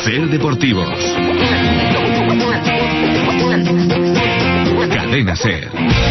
Ser Deportivos. Cadena Ser.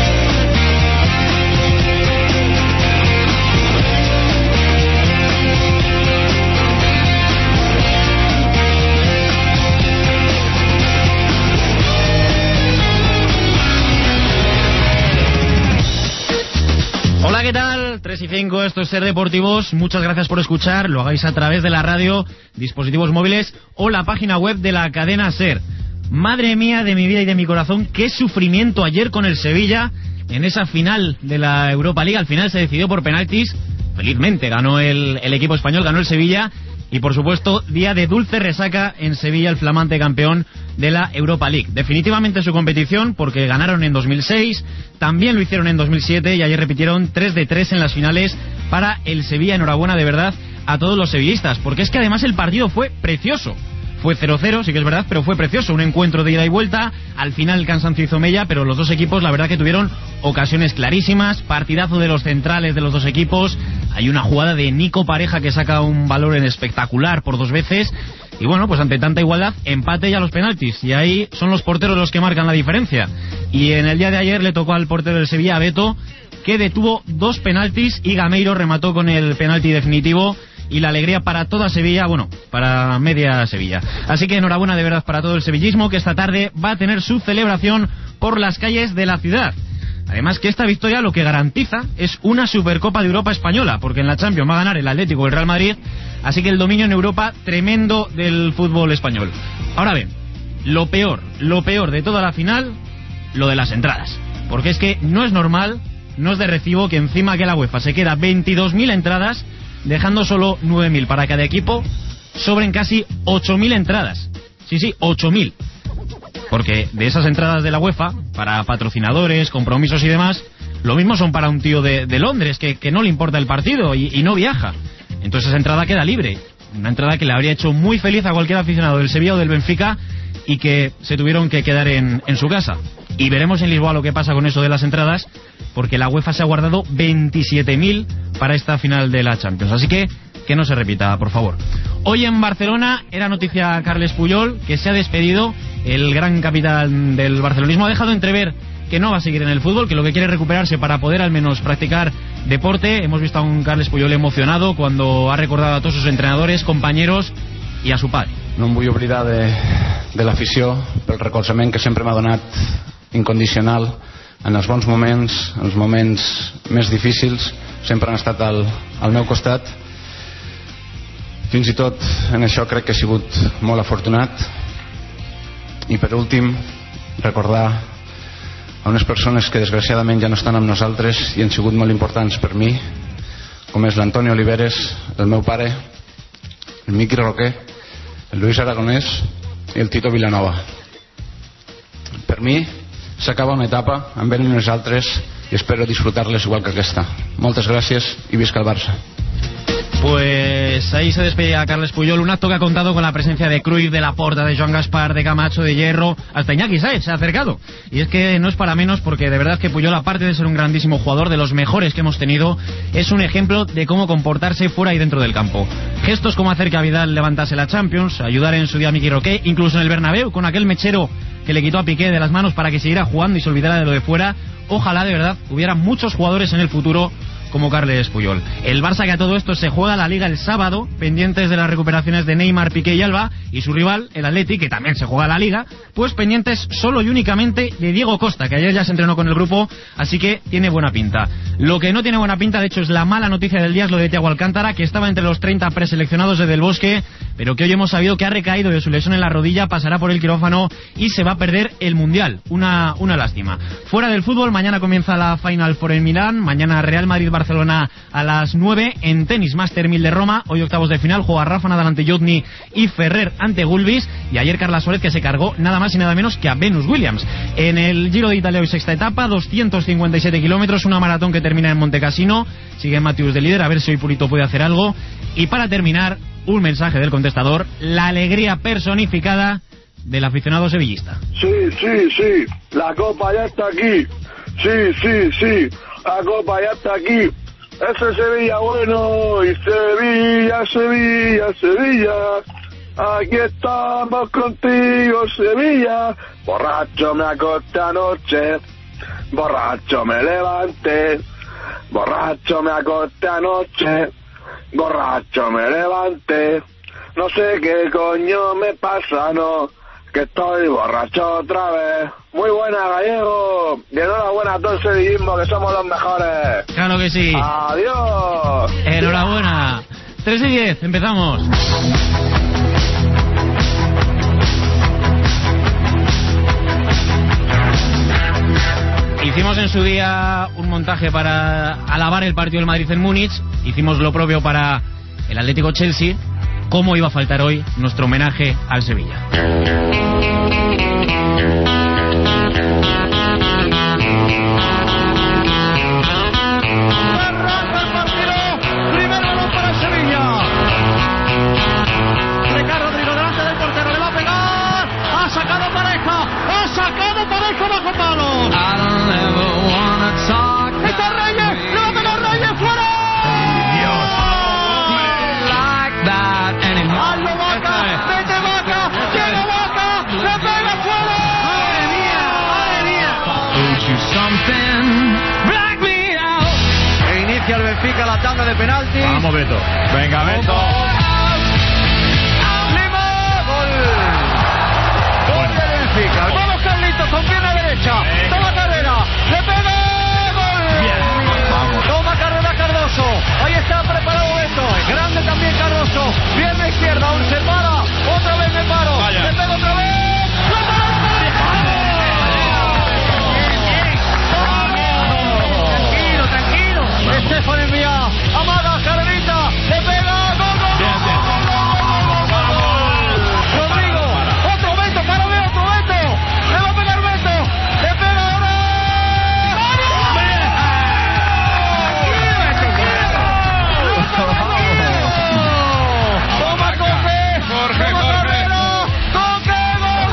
Hola, ¿qué tal? 3 y 5, esto es Ser Deportivos. Muchas gracias por escuchar. Lo hagáis a través de la radio, dispositivos móviles o la página web de la cadena Ser. Madre mía de mi vida y de mi corazón, qué sufrimiento ayer con el Sevilla en esa final de la Europa League. Al final se decidió por penaltis. Felizmente ganó el equipo español, ganó el Sevilla. Y por supuesto, día de dulce resaca en Sevilla, el flamante campeón de la Europa League. Definitivamente su competición, porque ganaron en 2006, también lo hicieron en 2007 y ayer repitieron 3 de 3 en las finales para el Sevilla. Enhorabuena de verdad a todos los sevillistas, porque es que además el partido fue precioso. Fue 0-0, sí que es verdad, pero fue precioso. Un encuentro de ida y vuelta. Al final el cansancio hizo mella, pero los dos equipos la verdad que tuvieron ocasiones clarísimas. Partidazo de los centrales de los dos equipos. Hay una jugada de Nico Pareja que saca un valor en espectacular por 2 veces. Y bueno, pues ante tanta igualdad, empate y a los penaltis. Y ahí son los porteros los que marcan la diferencia. Y en el día de ayer le tocó al portero del Sevilla, Beto, que detuvo 2 penaltis y Gameiro remató con el penalti definitivo. Y la alegría para toda Sevilla, bueno, para media Sevilla. Así que enhorabuena de verdad para todo el sevillismo, que esta tarde va a tener su celebración por las calles de la ciudad. Además que esta victoria lo que garantiza es una Supercopa de Europa española, porque en la Champions va a ganar el Atlético o el Real Madrid, así que el dominio en Europa tremendo del fútbol español. Ahora bien, lo peor de toda la final, lo de las entradas. Porque es que no es normal, no es de recibo que encima que la UEFA se queda 22.000 entradas, dejando solo 9.000 para cada equipo, sobren casi 8.000 entradas. Sí, 8.000. Porque de esas entradas de la UEFA, para patrocinadores, compromisos y demás, lo mismo son para un tío de Londres, que no le importa el partido y no viaja. Entonces esa entrada queda libre. Una entrada que le habría hecho muy feliz a cualquier aficionado del Sevilla o del Benfica y que se tuvieron que quedar en su casa. Y veremos en Lisboa lo que pasa con eso de las entradas, porque la UEFA se ha guardado 27.000 para esta final de la Champions. Así que no se repita, por favor. Hoy en Barcelona era noticia Carles Puyol, que se ha despedido. El gran capitán del barcelonismo ha dejado entrever que no va a seguir en el fútbol, que lo que quiere es recuperarse para poder al menos practicar deporte. Hemos visto a un Carles Puyol emocionado cuando ha recordado a todos sus entrenadores, compañeros i a su padre. No em vull oblidar de l'afició pel recolzament que sempre m'ha donat incondicional en els bons moments, en els moments més difícils, sempre han estat al meu costat. Fins i tot en això crec que he sigut molt afortunat. I per últim, recordar a unes persones que desgraciadament ja no estan amb nosaltres i han sigut molt importants per mi, com és l'Antoni Oliveres, el meu pare, el Miqui Roquer, el Luis Aragonès i el Tito Vilanova. Per mi s'acaba una etapa, en venen unes altres i espero disfrutar-les igual que aquesta. Moltes gràcies i visca el Barça. Pues ahí se despedía a Carles Puyol, un acto que ha contado con la presencia de Cruyff, de Laporta, de Joan Gaspar, de Camacho, de Hierro, hasta Iñaki Sáez se ha acercado. Y es que no es para menos, porque de verdad que Puyol, aparte de ser un grandísimo jugador, de los mejores que hemos tenido, es un ejemplo de cómo comportarse fuera y dentro del campo. Gestos como hacer que a Vidal levantase la Champions, ayudar en su día a Miki Roqué, incluso en el Bernabéu, con aquel mechero que le quitó a Piqué de las manos para que siguiera jugando y se olvidara de lo de fuera. Ojalá de verdad hubiera muchos jugadores en el futuro como Carles Puyol. El Barça, que a todo esto se juega la Liga el sábado, pendientes de las recuperaciones de Neymar, Piqué y Alba, y su rival, el Atleti, que también se juega la Liga, pues pendientes solo y únicamente de Diego Costa, que ayer ya se entrenó con el grupo, así que tiene buena pinta. Lo que no tiene buena pinta, de hecho, es la mala noticia del día, es lo de Thiago Alcántara, que estaba entre los 30 preseleccionados de Del Bosque, pero que hoy hemos sabido que ha recaído de su lesión en la rodilla, pasará por el quirófano y se va a perder el Mundial. Una lástima. Fuera del fútbol, mañana comienza la Final Four en Milán, mañana Real Madrid-Barcelona a las 9, en tenis Master 1000 de Roma, hoy octavos de final, juega Rafa Nadal ante Jotny y Ferrer ante Gulbis, y ayer Carla Suárez, que se cargó nada más y nada menos que a Venus Williams. En el Giro de Italia hoy sexta etapa, 257 kilómetros, una maratón que termina en Montecassino, sigue Matthews de líder, a ver si hoy Purito puede hacer algo. Y para terminar, un mensaje del contestador, la alegría personificada del aficionado sevillista. Sí, la copa ya está aquí. Sí, la copa ya está aquí. Ese Sevilla bueno y Sevilla. aquí estamos contigo, Sevilla. Borracho me acosté anoche, borracho me levanté, borracho me acosté anoche, borracho me levanté. No sé qué coño me pasa, no, que estoy borracho otra vez. Muy buena, Gallego, y enhorabuena a todo el sevillismo, que somos los mejores. Claro que sí. Adiós. Enhorabuena. 3:10, empezamos. Hicimos en su día un montaje para alabar el partido del Madrid en Múnich. Hicimos lo propio para el Atlético Chelsea. ¿Cómo iba a faltar hoy nuestro homenaje al Sevilla? Arranca el partido. Primer balón para el Sevilla. Ricardo Rodrigo delante del portero. Le va a pegar. Ha sacado Pareja. Ha sacado Pareja bajo palos. Está Reyes. Le va a pegar Reyes. ¡Fuera! ¡Hazlo, Vaca! ¡Vete, Vaca! ¡Llega Vaca! ¡Le pega fuera! ¡Madre mía! ¡Madre mía! E inicia el Benfica la tanda de penaltis. Vamos, Beto. Venga, Beto. ¡Lima! ¡Gol! ¡Gol del Benfica! ¡Vamos, Carlitos! Con pierna derecha. Toma carrera. ¡Le pega! ¡Gol! Bien. Vamos. Toma carrera Cardoso. Ahí está preparado Beto. Grande también Cardoso. Pierna izquierda. Observada. Otra vez me paro. Vaya. Le pego otra vez. Tranquilo. Estefan envía. Amaga, Carolita. Le pega. Gol. Rodrigo. Otro Beto. Para ver otro Beto. Le va a pegar Beto. Le pega ahora. Toma Coque. Jorge. Carrera. Coque.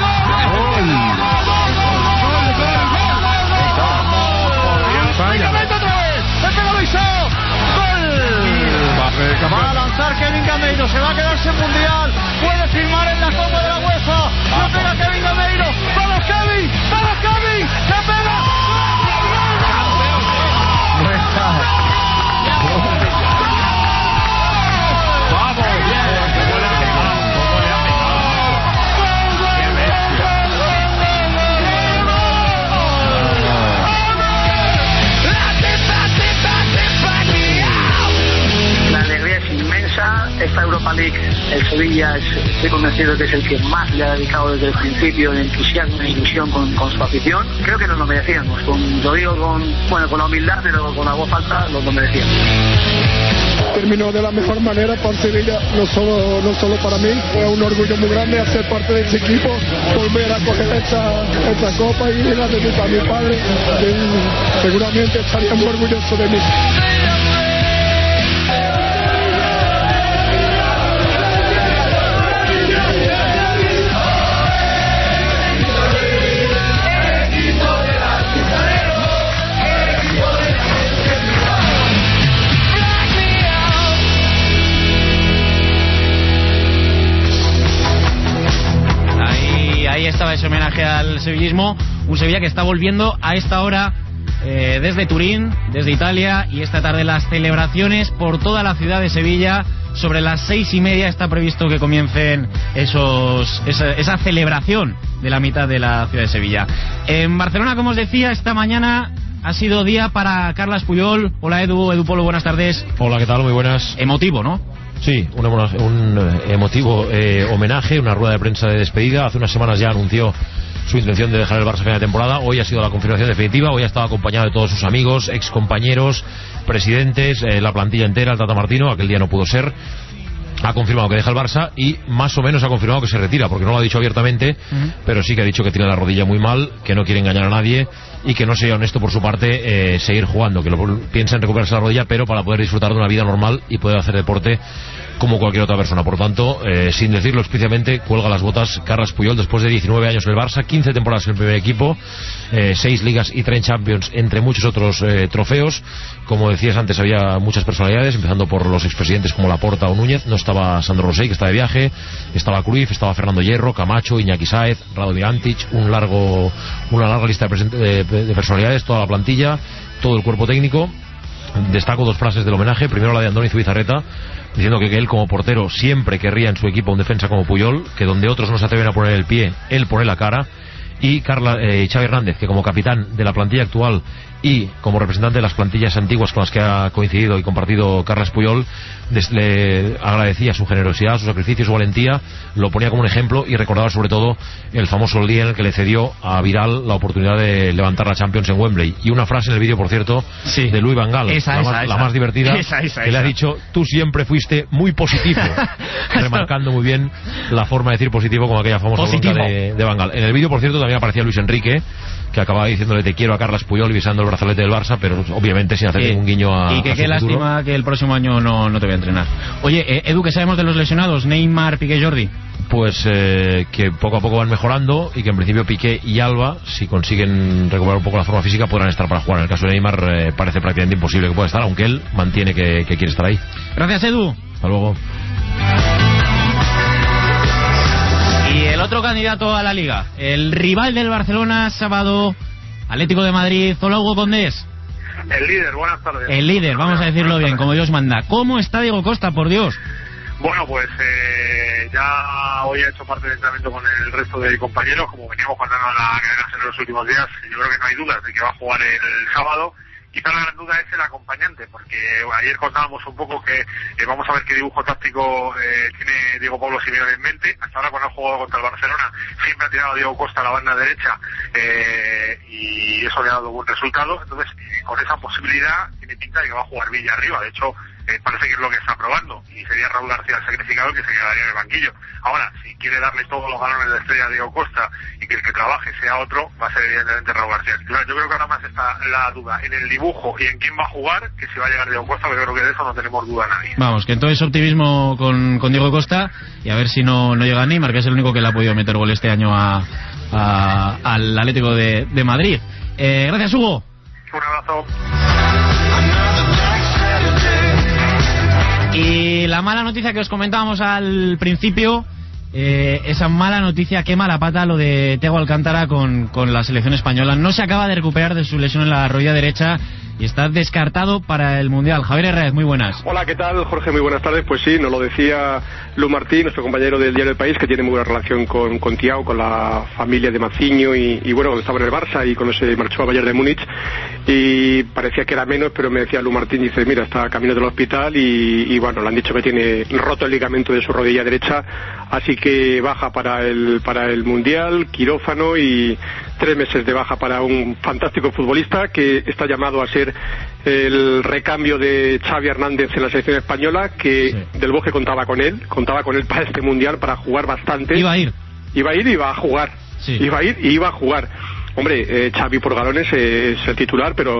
Venga, Beto otra vez. Le pega Luisao. Gol. Va a lanzar Kevin Gameiro. Se va a quedar sin mundial. Puede firmar en la Copa de la UEFA. Le pega Kevin Gameiro. ¡Vamos, Kevin! ¡Vamos, Kevin! ¡Le pega! La alegría es inmensa. Esta Europa League, el Sevilla, estoy convencido que es el que más le ha dedicado desde el principio en entusiasmo e ilusión con su afición. Creo que nos lo merecíamos. Lo digo con la humildad, pero con la voz alta lo merecíamos. Terminó de la mejor manera para Sevilla, no solo para mí. Fue un orgullo muy grande hacer parte de ese equipo, volver a coger esta copa y la de para mi padre. Él seguramente estaría muy orgulloso de mí. Ahí estaba ese homenaje al sevillismo, un Sevilla que está volviendo a esta hora desde Turín, desde Italia, y esta tarde las celebraciones por toda la ciudad de Sevilla. Sobre las 6:30 está previsto que comiencen esa celebración de la mitad de la ciudad de Sevilla. En Barcelona, como os decía, esta mañana ha sido día para Carles Puyol. Hola Edu Polo, buenas tardes. Hola, ¿qué tal? Muy buenas. Emotivo, ¿no? Sí, un emotivo homenaje, una rueda de prensa de despedida. Hace unas semanas ya anunció su intención de dejar el Barça a final de temporada. Hoy ha sido la confirmación definitiva. Hoy ha estado acompañado de todos sus amigos, excompañeros, presidentes, la plantilla entera, el Tata Martino. Aquel día no pudo ser. Ha confirmado que deja el Barça y más o menos ha confirmado que se retira, porque no lo ha dicho abiertamente, pero sí que ha dicho que tiene la rodilla muy mal, que no quiere engañar a nadie y que no sería honesto por su parte seguir jugando, que piensa en recuperarse la rodilla, pero para poder disfrutar de una vida normal y poder hacer deporte como cualquier otra persona. Por tanto, sin decirlo explícitamente, cuelga las botas Carles Puyol después de 19 años en el Barça, 15 temporadas en el primer equipo, 6 ligas y 3 Champions, entre muchos otros trofeos. Como decías antes, había muchas personalidades, empezando por los expresidentes como Laporta o Núñez. No estaba Sandro Rosell, que está de viaje, estaba Cruyff, estaba Fernando Hierro, Camacho, Iñaki Sáez, Radomir Antic, una larga lista de personalidades, toda la plantilla, todo el cuerpo técnico. Destaco 2 frases del homenaje. Primero la de Andoni Zubizarreta, diciendo que él como portero siempre querría en su equipo un defensa como Puyol, que donde otros no se atreven a poner el pie, él pone la cara. Y Xavi Hernández, que como capitán de la plantilla actual y como representante de las plantillas antiguas con las que ha coincidido y compartido Carles Puyol, le agradecía su generosidad, su sacrificio, su valentía, lo ponía como un ejemplo y recordaba sobre todo el famoso día en el que le cedió a Vidal la oportunidad de levantar la Champions en Wembley. Y una frase en el vídeo, por cierto, de Louis van Gaal, la más divertida, que le ha dicho: tú siempre fuiste muy positivo, remarcando muy bien la forma de decir positivo, como aquella famosa bronca de Van Gaal. En el vídeo, por cierto, también aparecía Luis Enrique, que acababa diciéndole te quiero a Carles Puyol y besando el brazalete del Barça, pero obviamente sin hacer ningún guiño a y que qué lástima que el próximo año no te voy a entrenar. Oye, Edu, ¿qué sabemos de los lesionados? Neymar, Piqué, Jordi. Pues que poco a poco van mejorando y que en principio Piqué y Alba, si consiguen recuperar un poco la forma física, podrán estar para jugar. En el caso de Neymar parece prácticamente imposible que pueda estar, aunque él mantiene que quiere estar ahí. Gracias, Edu. Hasta luego. Y el otro candidato a la Liga, el rival del Barcelona, sábado, Atlético de Madrid. Hola, Hugo Condés. El líder, buenas tardes. El líder, vamos a decirlo bien, como Dios manda. ¿Cómo está Diego Costa, por Dios? Bueno, pues ya hoy he hecho parte del entrenamiento con el resto de compañeros, como veníamos contando en la cadena en los últimos días. Yo creo que no hay dudas de que va a jugar el sábado. Quizá la gran duda es el acompañante, porque ayer contábamos un poco que vamos a ver qué dibujo táctico tiene Diego Pablo Simeone en mente. Hasta ahora, cuando ha jugado contra el Barcelona, siempre ha tirado a Diego Costa a la banda derecha y eso le ha dado buen resultado. Entonces, con esa posibilidad, tiene pinta de que va a jugar Villa arriba. De hecho, parece que es lo que está probando, y sería Raúl García el sacrificado, que se quedaría en el banquillo. Ahora, si quiere darle todos los galones de estrella a Diego Costa y que el que trabaje sea otro, va a ser evidentemente Raúl García. Yo creo que ahora más está la duda en el dibujo y en quién va a jugar, que si va a llegar Diego Costa, pero yo creo que de eso no tenemos duda nadie. Vamos, que entonces optimismo con Diego Costa, y a ver si no llega Neymar, que es el único que le ha podido meter gol este año al Atlético de Madrid. Gracias, Hugo. Un abrazo. Y la mala noticia que os comentábamos al principio, esa mala noticia, qué mala pata lo de Thiago Alcántara con la selección española. No se acaba de recuperar de su lesión en la rodilla derecha y está descartado para el Mundial. Javier Herrera, muy buenas. Hola, ¿qué tal, Jorge? Muy buenas tardes. Pues sí, nos lo decía Lu Martín, nuestro compañero del diario El País, que tiene muy buena relación con Thiago, con la familia de Maciño y bueno, cuando estaba en el Barça y cuando se marchó a Bayern de Múnich, y parecía que era menos, pero me decía Lu Martín, dice, mira, está camino del hospital y bueno, le han dicho que tiene roto el ligamento de su rodilla derecha, así que baja para el Mundial, quirófano y 3 meses de baja para un fantástico futbolista que está llamado a ser el recambio de Xavi Hernández en la selección española, que sí. Del Bosque contaba con él para este Mundial, para jugar bastante. Iba a ir y iba a jugar. Sí. Iba a ir y iba a jugar. Hombre, Xavi por galones es el titular, pero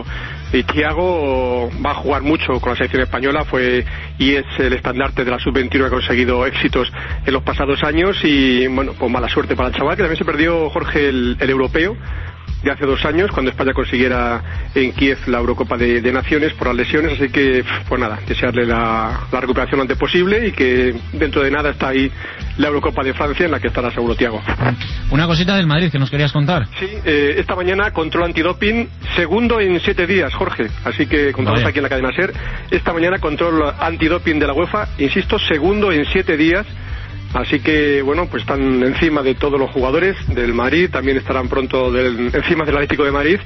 Thiago va a jugar mucho con la selección española, fue y es el estandarte de la sub-21 que ha conseguido éxitos en los pasados años y bueno, pues mala suerte para el chaval, que también se perdió, Jorge, el europeo de hace 2 años, cuando España consiguiera en Kiev la Eurocopa de Naciones por las lesiones, así que pues nada, desearle la recuperación lo antes posible y que dentro de nada está ahí la Eurocopa de Francia, en la que estará seguro Thiago. Una cosita del Madrid que nos querías contar. Sí, esta mañana control antidoping, segundo en 7 días, Jorge, así que contamos aquí en la cadena SER. Esta mañana control antidoping de la UEFA, insisto, segundo en 7 días. Así que, bueno, pues están encima de todos los jugadores del Madrid, también estarán pronto encima del Atlético de Madrid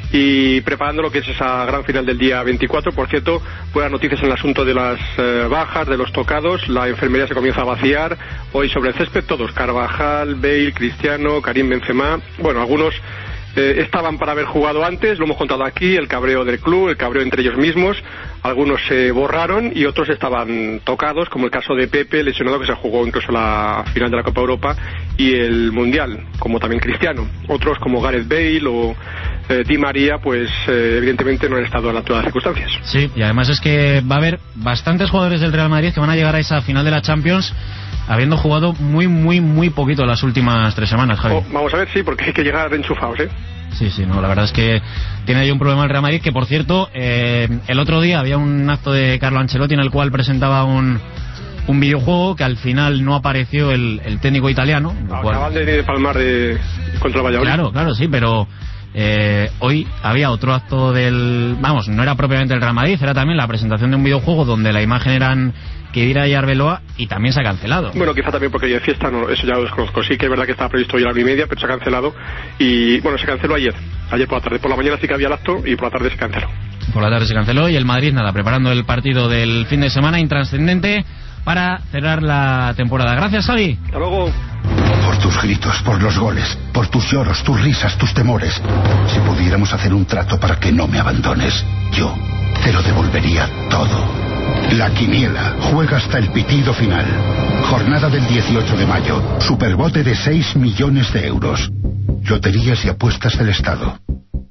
y preparando lo que es esa gran final del día 24. Por cierto, buenas noticias en el asunto de las bajas, de los tocados. La enfermería se comienza a vaciar hoy sobre el césped, todos: Carvajal, Bale, Cristiano, Karim Benzema. Bueno, algunos estaban para haber jugado antes, lo hemos contado aquí, el cabreo del club, el cabreo entre ellos mismos. algunos se borraron y otros estaban tocados, como el caso de Pepe, lesionado, que se jugó incluso la final de la Copa Europa y el Mundial, como también Cristiano. Otros como Gareth Bale o Di María, pues evidentemente no han estado a la altura de las circunstancias. Sí, y además es que va a haber bastantes jugadores del Real Madrid que van a llegar a esa final de la Champions habiendo jugado muy poquito las últimas 3 semanas, Javi. Vamos a ver, sí, porque hay que llegar enchufados, ¿eh? Sí, no, la verdad es que tiene ahí un problema el Real Madrid, que por cierto, el otro día había un acto de Carlo Ancelotti en el cual presentaba un videojuego que al final no apareció el técnico italiano. Acaban de palmar contra el Valladolid. Claro, sí, pero hoy había otro acto no era propiamente el Real Madrid, era también la presentación de un videojuego donde la imagen eran Khedira y Arbeloa, y también se ha cancelado. Bueno, quizá también porque de fiesta, no, eso ya lo desconozco. Sí que es verdad que estaba previsto hoy a la 1:30, pero se ha cancelado. Y bueno, se canceló ayer por la tarde. Por la mañana sí que había el acto y por la tarde se canceló. Por la tarde se canceló y el Madrid, preparando el partido del fin de semana intrascendente para cerrar la temporada. Gracias, Javi. Hasta luego. Por tus gritos, por los goles, por tus lloros, tus risas, tus temores. Si pudiéramos hacer un trato para que no me abandones, yo te lo devolvería todo. La Quiniela juega hasta el pitido final. Jornada del 18 de mayo. Superbote de 6 millones de euros. Loterías y apuestas del Estado.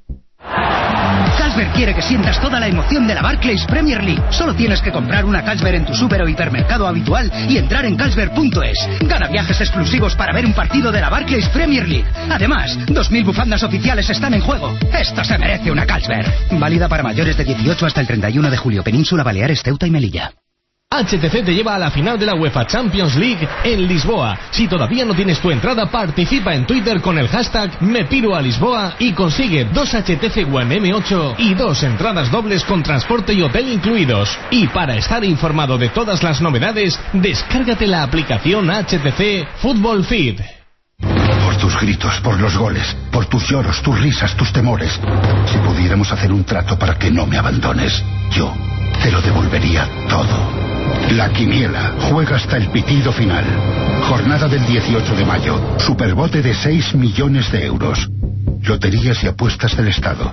Carlsberg quiere que sientas toda la emoción de la Barclays Premier League. Solo tienes que comprar una Carlsberg en tu súper o hipermercado habitual y entrar en carlsberg.es. Gana viajes exclusivos para ver un partido de la Barclays Premier League. Además, 2000 bufandas oficiales están en juego. Esto se merece una Carlsberg. Válida para mayores de 18 hasta el 31 de julio. Península Baleares, Ceuta y Melilla. HTC te lleva a la final de la UEFA Champions League en Lisboa. Si todavía no tienes tu entrada, participa en Twitter con el hashtag #MePiroALisboa y consigue 2 HTC One M8 y 2 entradas dobles con transporte y hotel incluidos. Y para estar informado de todas las novedades, descárgate la aplicación HTC Football Feed. Por tus gritos, por los goles, por tus lloros, tus risas, tus temores. Si pudiéramos hacer un trato para que no me abandones, yo te lo devolvería todo. La Quiniela juega hasta el pitido final. Jornada del 18 de mayo. Superbote de 6 millones de euros. Loterías y apuestas del Estado.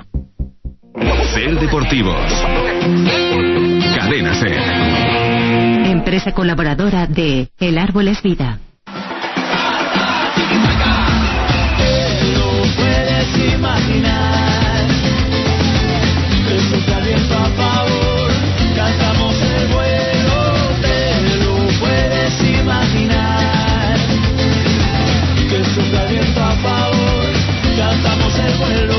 Ser Deportivos. Cadena Ser. Empresa colaboradora de El Árbol es Vida. Imaginar que sopla viento a favor, cantamos el vuelo, te lo puedes imaginar que sopla viento a favor, cantamos el vuelo.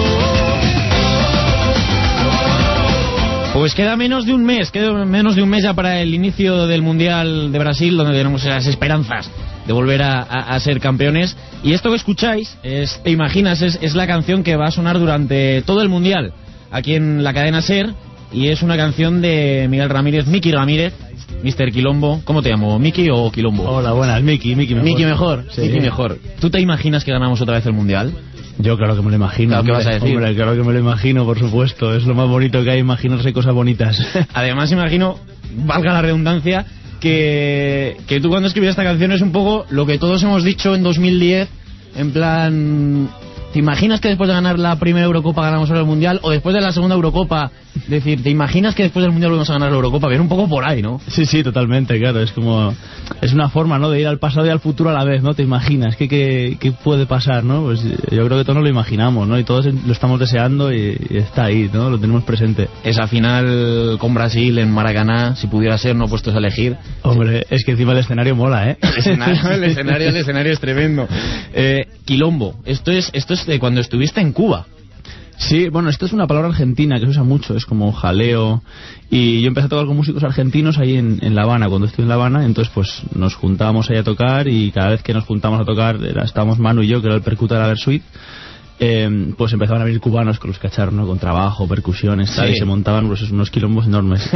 Pues queda menos de un mes ya para el inicio del Mundial de Brasil, donde tenemos esas esperanzas de volver a ser campeones. Y esto que escucháis, Te Imaginas, es la canción que va a sonar durante todo el Mundial aquí en la cadena SER, y es una canción de Miguel Ramírez, Miki Ramírez, Mr. Quilombo. ¿Cómo te llamo, Miki o Quilombo? Hola, buenas, Miki mejor. Miki mejor, sí. Miki mejor. ¿Tú te imaginas que ganamos otra vez el Mundial? Yo claro que me lo imagino. Claro, ¿qué vas a decir? Hombre, claro que me lo imagino, por supuesto. Es lo más bonito que hay, imaginarse cosas bonitas. Además, imagino, valga la redundancia, que tú cuando escribías esta canción es un poco lo que todos hemos dicho en 2010, en plan... ¿Te imaginas que después de ganar la primera Eurocopa ganamos ahora el Mundial? O después de la segunda Eurocopa, decir, ¿te imaginas que después del Mundial volvemos a ganar la Eurocopa? Viene un poco por ahí, ¿no? Sí, totalmente, claro. Es como... Es una forma, ¿no?, de ir al pasado y al futuro a la vez, ¿no? ¿Te imaginas qué puede pasar, no? Pues yo creo que todos nos lo imaginamos, ¿no? Y todos lo estamos deseando y está ahí, ¿no? Lo tenemos presente. Esa final con Brasil en Maracaná, si pudiera ser, no puestos a elegir. Hombre, es que encima el escenario mola, ¿eh? El escenario es tremendo. Quilombo, esto es de cuando estuviste en Cuba. Sí, bueno, esto es una palabra argentina que se usa mucho, es como jaleo, y yo empecé a tocar con músicos argentinos ahí en La Habana, cuando estuve en La Habana. Entonces pues nos juntábamos ahí a tocar, y cada vez que nos juntábamos a tocar, estábamos Manu y yo, que era el percuta de la Versuit, pues empezaban a venir cubanos con los cacharros, ¿no?, con trabajo, percusiones, tal, y se montaban pues unos quilombos enormes.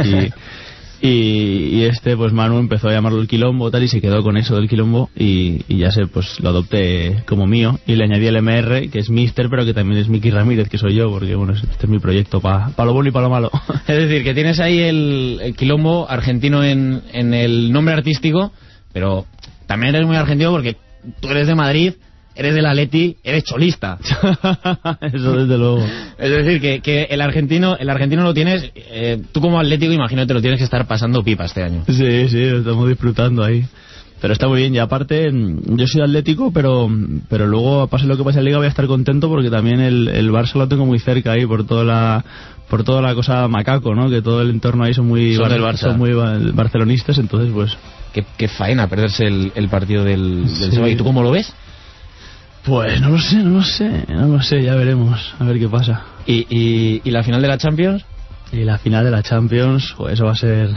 Y pues Manu empezó a llamarlo el quilombo, tal, y se quedó con eso del quilombo, y ya pues lo adopté como mío, y le añadí el MR, que es Mister, pero que también es Miki Ramírez, que soy yo, porque bueno, este es mi proyecto para lo bueno y para lo malo. Es decir, que tienes ahí el quilombo argentino en el nombre artístico, pero también eres muy argentino porque tú eres de Madrid, eres del Atleti, eres cholista. Eso desde luego. Es decir, que el argentino lo tienes, tú como atlético, imagínate, lo tienes que estar pasando pipa este año. Sí, lo estamos disfrutando ahí. Pero está muy bien, y aparte, yo soy atlético, pero luego, pase lo que pase en la Liga, voy a estar contento porque también el Barça lo tengo muy cerca ahí por toda la cosa macaco, ¿no? Que todo el entorno ahí son muy barcelonistas, entonces pues... Qué faena perderse el partido del sábado. ¿Y tú cómo lo ves? Pues no lo sé, ya veremos, a ver qué pasa. ¿Y la final de la Champions? Y la final de la Champions, pues eso va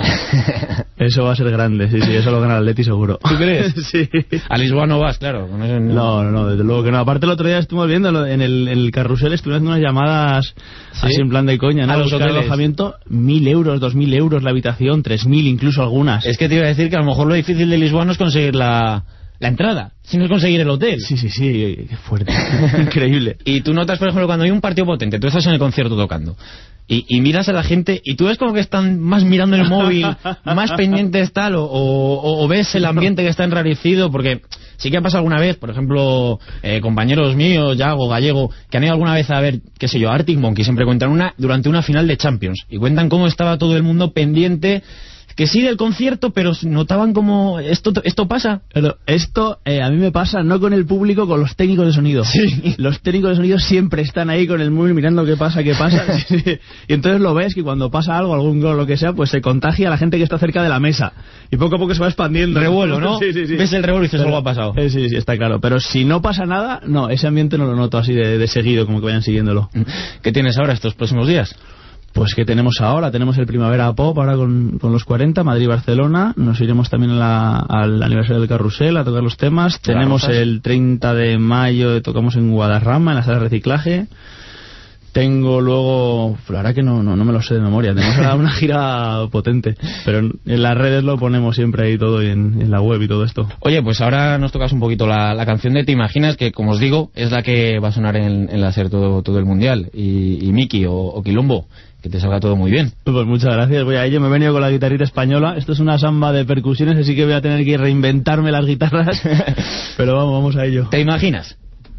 a ser grande, sí, eso lo gana el Atleti seguro. ¿Tú crees? Sí. A Lisboa no vas, claro. No, desde luego que no. Aparte el otro día estuvimos viendo en el carrusel, estuvimos haciendo unas llamadas así en plan de coña, ¿no? A los hoteles. Alojamiento, 1.000 euros, 2.000 euros la habitación, 3.000 incluso algunas. Es que te iba a decir que a lo mejor lo difícil de Lisboa no es conseguir la entrada, sino es conseguir el hotel. Sí, qué fuerte. Increíble. Y tú notas, por ejemplo, cuando hay un partido potente, tú estás en el concierto tocando y miras a la gente y tú ves como que están más mirando el móvil, más pendientes tal, o ves el ambiente que está enrarecido, porque sí que ha pasado alguna vez, por ejemplo, compañeros míos, Yago, Gallego, que han ido alguna vez a ver, qué sé yo, Arctic Monkey, siempre cuentan durante una final de Champions, y cuentan cómo estaba todo el mundo pendiente, que sí del concierto, pero notaban como esto pasa. Pero esto a mí me pasa no con el público, con los técnicos de sonido. Sí. Los técnicos de sonido siempre están ahí con el móvil mirando qué pasa. Sí. Y entonces lo ves que cuando pasa algo, algún gol o lo que sea, pues se contagia a la gente que está cerca de la mesa. Y poco a poco se va expandiendo. Revuelo, ¿no? Sí. Ves el revuelo y dices, algo ha pasado. Sí, está claro. Pero si no pasa nada, no, ese ambiente no lo noto así de seguido, como que vayan siguiéndolo. ¿Qué tienes ahora estos próximos días? Pues ¿qué tenemos ahora? Tenemos el Primavera Pop ahora con los 40, Madrid-Barcelona. Nos iremos también al aniversario del Carrusel a tocar los temas. Tenemos el 30 de mayo, tocamos en Guadarrama, en la sala de reciclaje. Tengo luego, la verdad que no me lo sé de memoria, tenemos ahora una gira potente, pero en las redes lo ponemos siempre ahí todo, y en la web y todo esto. Oye, pues ahora nos tocas un poquito la canción de Te Imaginas, que como os digo, es la que va a sonar en la SER todo el Mundial. Y Miki o Quilombo, que te salga todo muy bien. Pues muchas gracias, voy a ello, me he venido con la guitarrita española, esto es una samba de percusiones, así que voy a tener que reinventarme las guitarras, pero vamos a ello. ¿Te imaginas?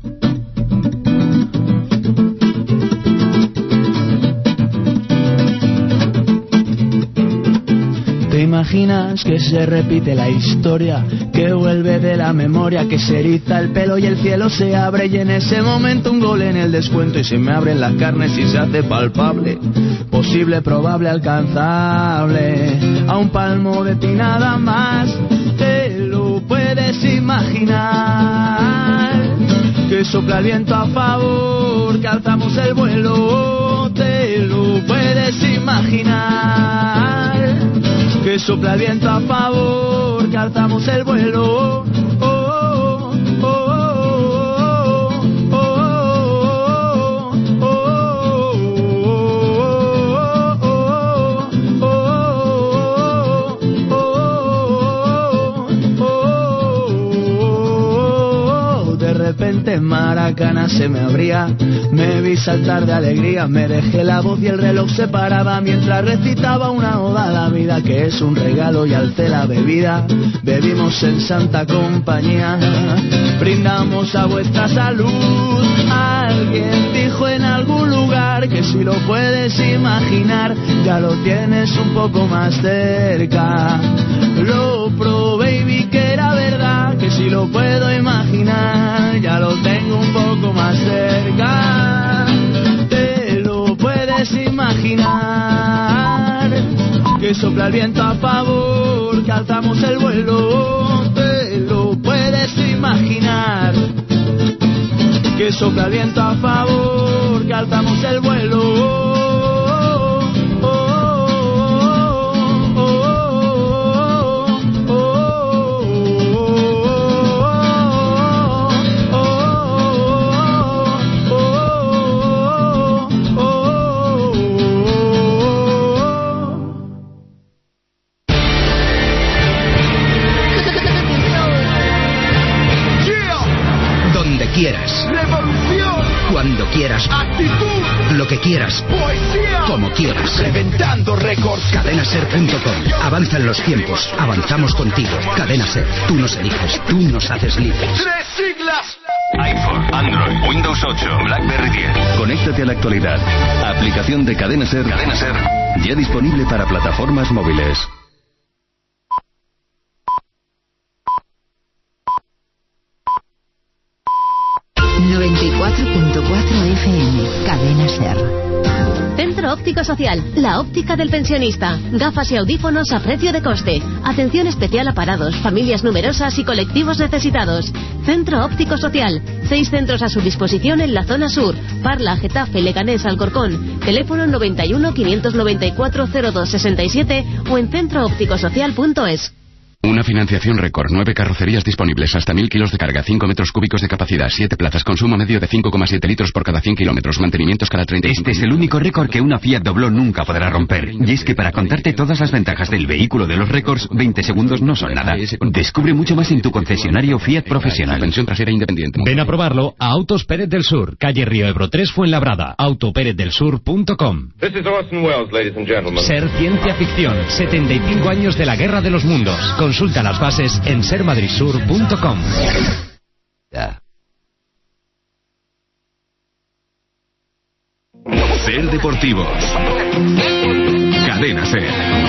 ¿Te imaginas que se repite la historia, que vuelve de la memoria, que se eriza el pelo y el cielo se abre y en ese momento un gol en el descuento y se me abren las carnes y se hace palpable, posible, probable, alcanzable, a un palmo de ti nada más, te lo puedes imaginar, que sopla el viento a favor, que alzamos el vuelo, te lo puedes imaginar, que sopla el viento a favor, que alzamos el vuelo. De repente en Maracaná se me abría, me vi saltar de alegría, me dejé la voz y el reloj se paraba mientras recitaba una oda a la vida que es un regalo y alcé la bebida, bebimos en santa compañía, brindamos a vuestra salud, alguien dijo en algún lugar que si lo puedes imaginar ya lo tienes un poco más cerca, lo probé y vi que era verdad, que si lo puedo imaginar ya lo tengo un poco más cerca, te lo puedes imaginar, que sopla el viento a favor, que alzamos el vuelo, te lo puedes imaginar, que sopla el viento a favor, que alzamos el vuelo. Quieras, revolución, cuando quieras, actitud, lo que quieras, poesía, como quieras, reventando récords. Cadenaser.com. Avanzan los tiempos, avanzamos contigo. Cadena Ser, tú nos eliges, tú nos haces libres. 3 siglas. iPhone, Android, Windows 8, BlackBerry 10. Conéctate a la actualidad. Aplicación de Cadena Ser. Cadena Ser. Ya disponible para plataformas móviles. FM, Cadena Ser. Centro Óptico Social, la óptica del pensionista. Gafas y audífonos a precio de coste. Atención especial a parados, familias numerosas y colectivos necesitados. Centro Óptico Social. 6 centros a su disposición en la zona sur. Parla, Getafe, Leganés, Alcorcón. Teléfono 91 594 0267 o en centroópticosocial.es. Una financiación récord, 9 carrocerías disponibles, hasta 1000 kilos de carga, 5 metros cúbicos de capacidad, 7 plazas, consumo medio de 5,7 litros por cada 100 kilómetros, mantenimientos cada 35. Este es el único récord que una Fiat Dobló nunca podrá romper. Y es que para contarte todas las ventajas del vehículo de los récords, 20 segundos no son nada. Descubre mucho más en tu concesionario Fiat profesional. Suspensión trasera independiente. Ven a probarlo a Autos Pérez del Sur, calle Río Ebro 3, Fuenlabrada, autoperezdelsur.com. Ser ciencia ficción, 75 años de la Guerra de los Mundos. Consulta las bases en sermadridsur.com. Ser Deportivos. Cadena Ser.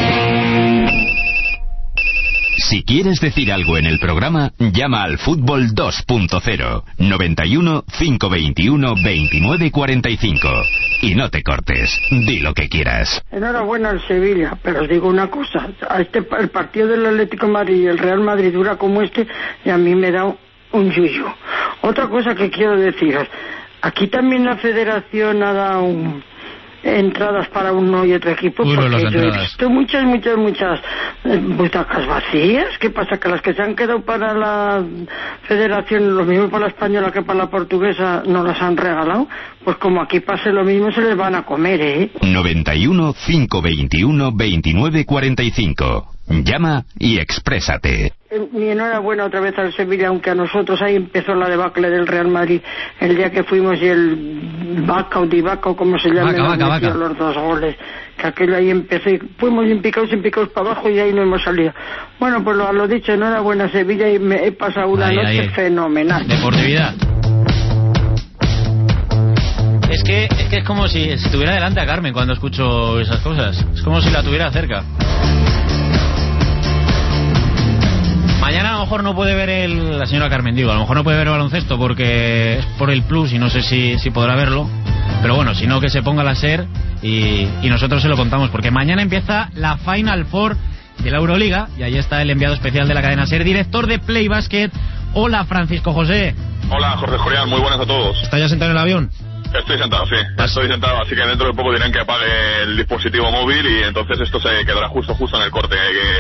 Si quieres decir algo en el programa, llama al Fútbol 2.0 91 521 29 45 y no te cortes, di lo que quieras. Enhorabuena al Sevilla, pero os digo una cosa, el partido del Atlético de Madrid y el Real Madrid dura como este y a mí me da un yuyu. Otra cosa que quiero deciros, aquí también la Federación ha dado entradas para uno y otro equipo, porque yo he visto muchas butacas vacías. ¿Qué pasa? Que las que se han quedado para la Federación, lo mismo para la española que para la portuguesa, no las han regalado. Pues como aquí pase lo mismo, se les van a comer, 91 521 29 45. Llama y exprésate. Mi enhorabuena otra vez al Sevilla, aunque a nosotros ahí empezó la debacle del Real Madrid el día que fuimos y el Bacao, como se llama, metió los 2 goles, que aquello ahí empezó y fuimos sin picados para abajo y ahí no hemos salido. Bueno, pues lo dicho, enhorabuena Sevilla, y me he pasado una noche fenomenal. Deportividad. Es que es como si estuviera delante a Carmen cuando escucho esas cosas. Es como si la tuviera cerca. Mañana a lo mejor no puede ver la señora Carmen, digo, a lo mejor no puede ver el baloncesto porque es por el Plus y no sé si podrá verlo. Pero bueno, si no, que se ponga la SER y nosotros se lo contamos, porque mañana empieza la Final Four de la Euroliga y ahí está el enviado especial de la cadena SER, director de Play Basket. Hola, Francisco José. Hola, Jorge Jorián, muy buenas a todos. ¿Está ya sentado en el avión? Estoy sentado, sí. Estoy sentado, así que dentro de poco dirán que apague el dispositivo móvil y entonces esto se quedará justo en el corte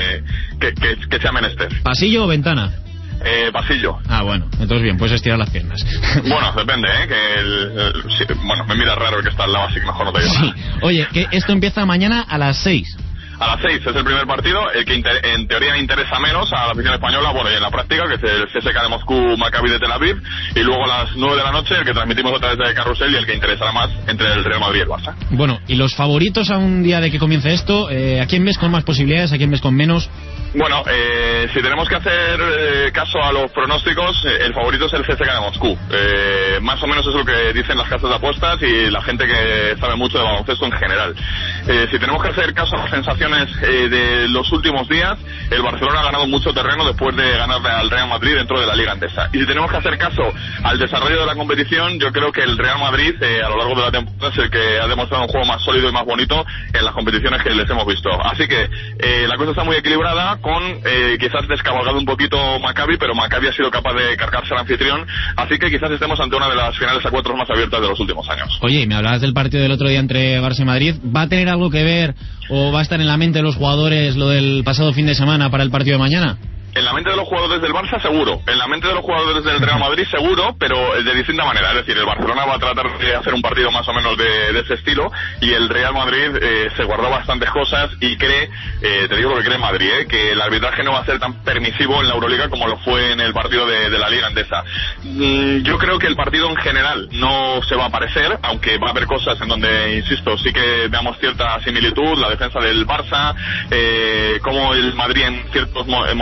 que sea menester. ¿Pasillo o ventana? Pasillo. Ah, bueno, entonces bien, puedes estirar las piernas. Bueno, depende, sí, bueno, me mira raro el que está al lado, así que mejor no te digo nada. Oye, que esto empieza mañana a las 6. A las 6 es el primer partido, el que en teoría interesa menos a la afición española, bueno, y en la práctica, que es el CSKA de Moscú, Maccabi de Tel Aviv, y luego a las 9 de la noche, el que transmitimos a través de Carrusel y el que interesará más entre el Real Madrid y el Barça. Bueno, y los favoritos a un día de que comience esto, ¿a quién ves con más posibilidades, a quién ves con menos? Bueno, si tenemos que hacer caso a los pronósticos, el favorito es el CSKA de Moscú. Más o menos es lo que dicen las casas de apuestas y la gente que sabe mucho de baloncesto en general. Si tenemos que hacer caso a las sensaciones de los últimos días, el Barcelona ha ganado mucho terreno después de ganarle al Real Madrid dentro de la Liga Endesa. Y si tenemos que hacer caso al desarrollo de la competición, yo creo que el Real Madrid a lo largo de la temporada es el que ha demostrado un juego más sólido y más bonito en las competiciones que les hemos visto. Así que la cosa está muy equilibrada, con quizás descabalgado un poquito Maccabi, pero Maccabi ha sido capaz de cargarse al anfitrión, así que quizás estemos ante una de las finales a 4 más abiertas de los últimos años. Oye, me hablabas del partido del otro día entre Barça y Madrid. ¿Va a tener algo que ver o va a estar en la mente de los jugadores lo del pasado fin de semana para el partido de mañana? En la mente de los jugadores del Barça seguro, en la mente de los jugadores del Real Madrid seguro, pero de distinta manera. Es decir, el Barcelona va a tratar de hacer un partido más o menos de ese estilo y el Real Madrid se guardó bastantes cosas y cree, te digo lo que cree Madrid, que el arbitraje no va a ser tan permisivo en la Euroliga como lo fue en el partido de la Liga Endesa. Yo creo que el partido en general no se va a parecer, aunque va a haber cosas en donde, insisto, sí que veamos cierta similitud, la defensa del Barça, como el Madrid en ciertos momentos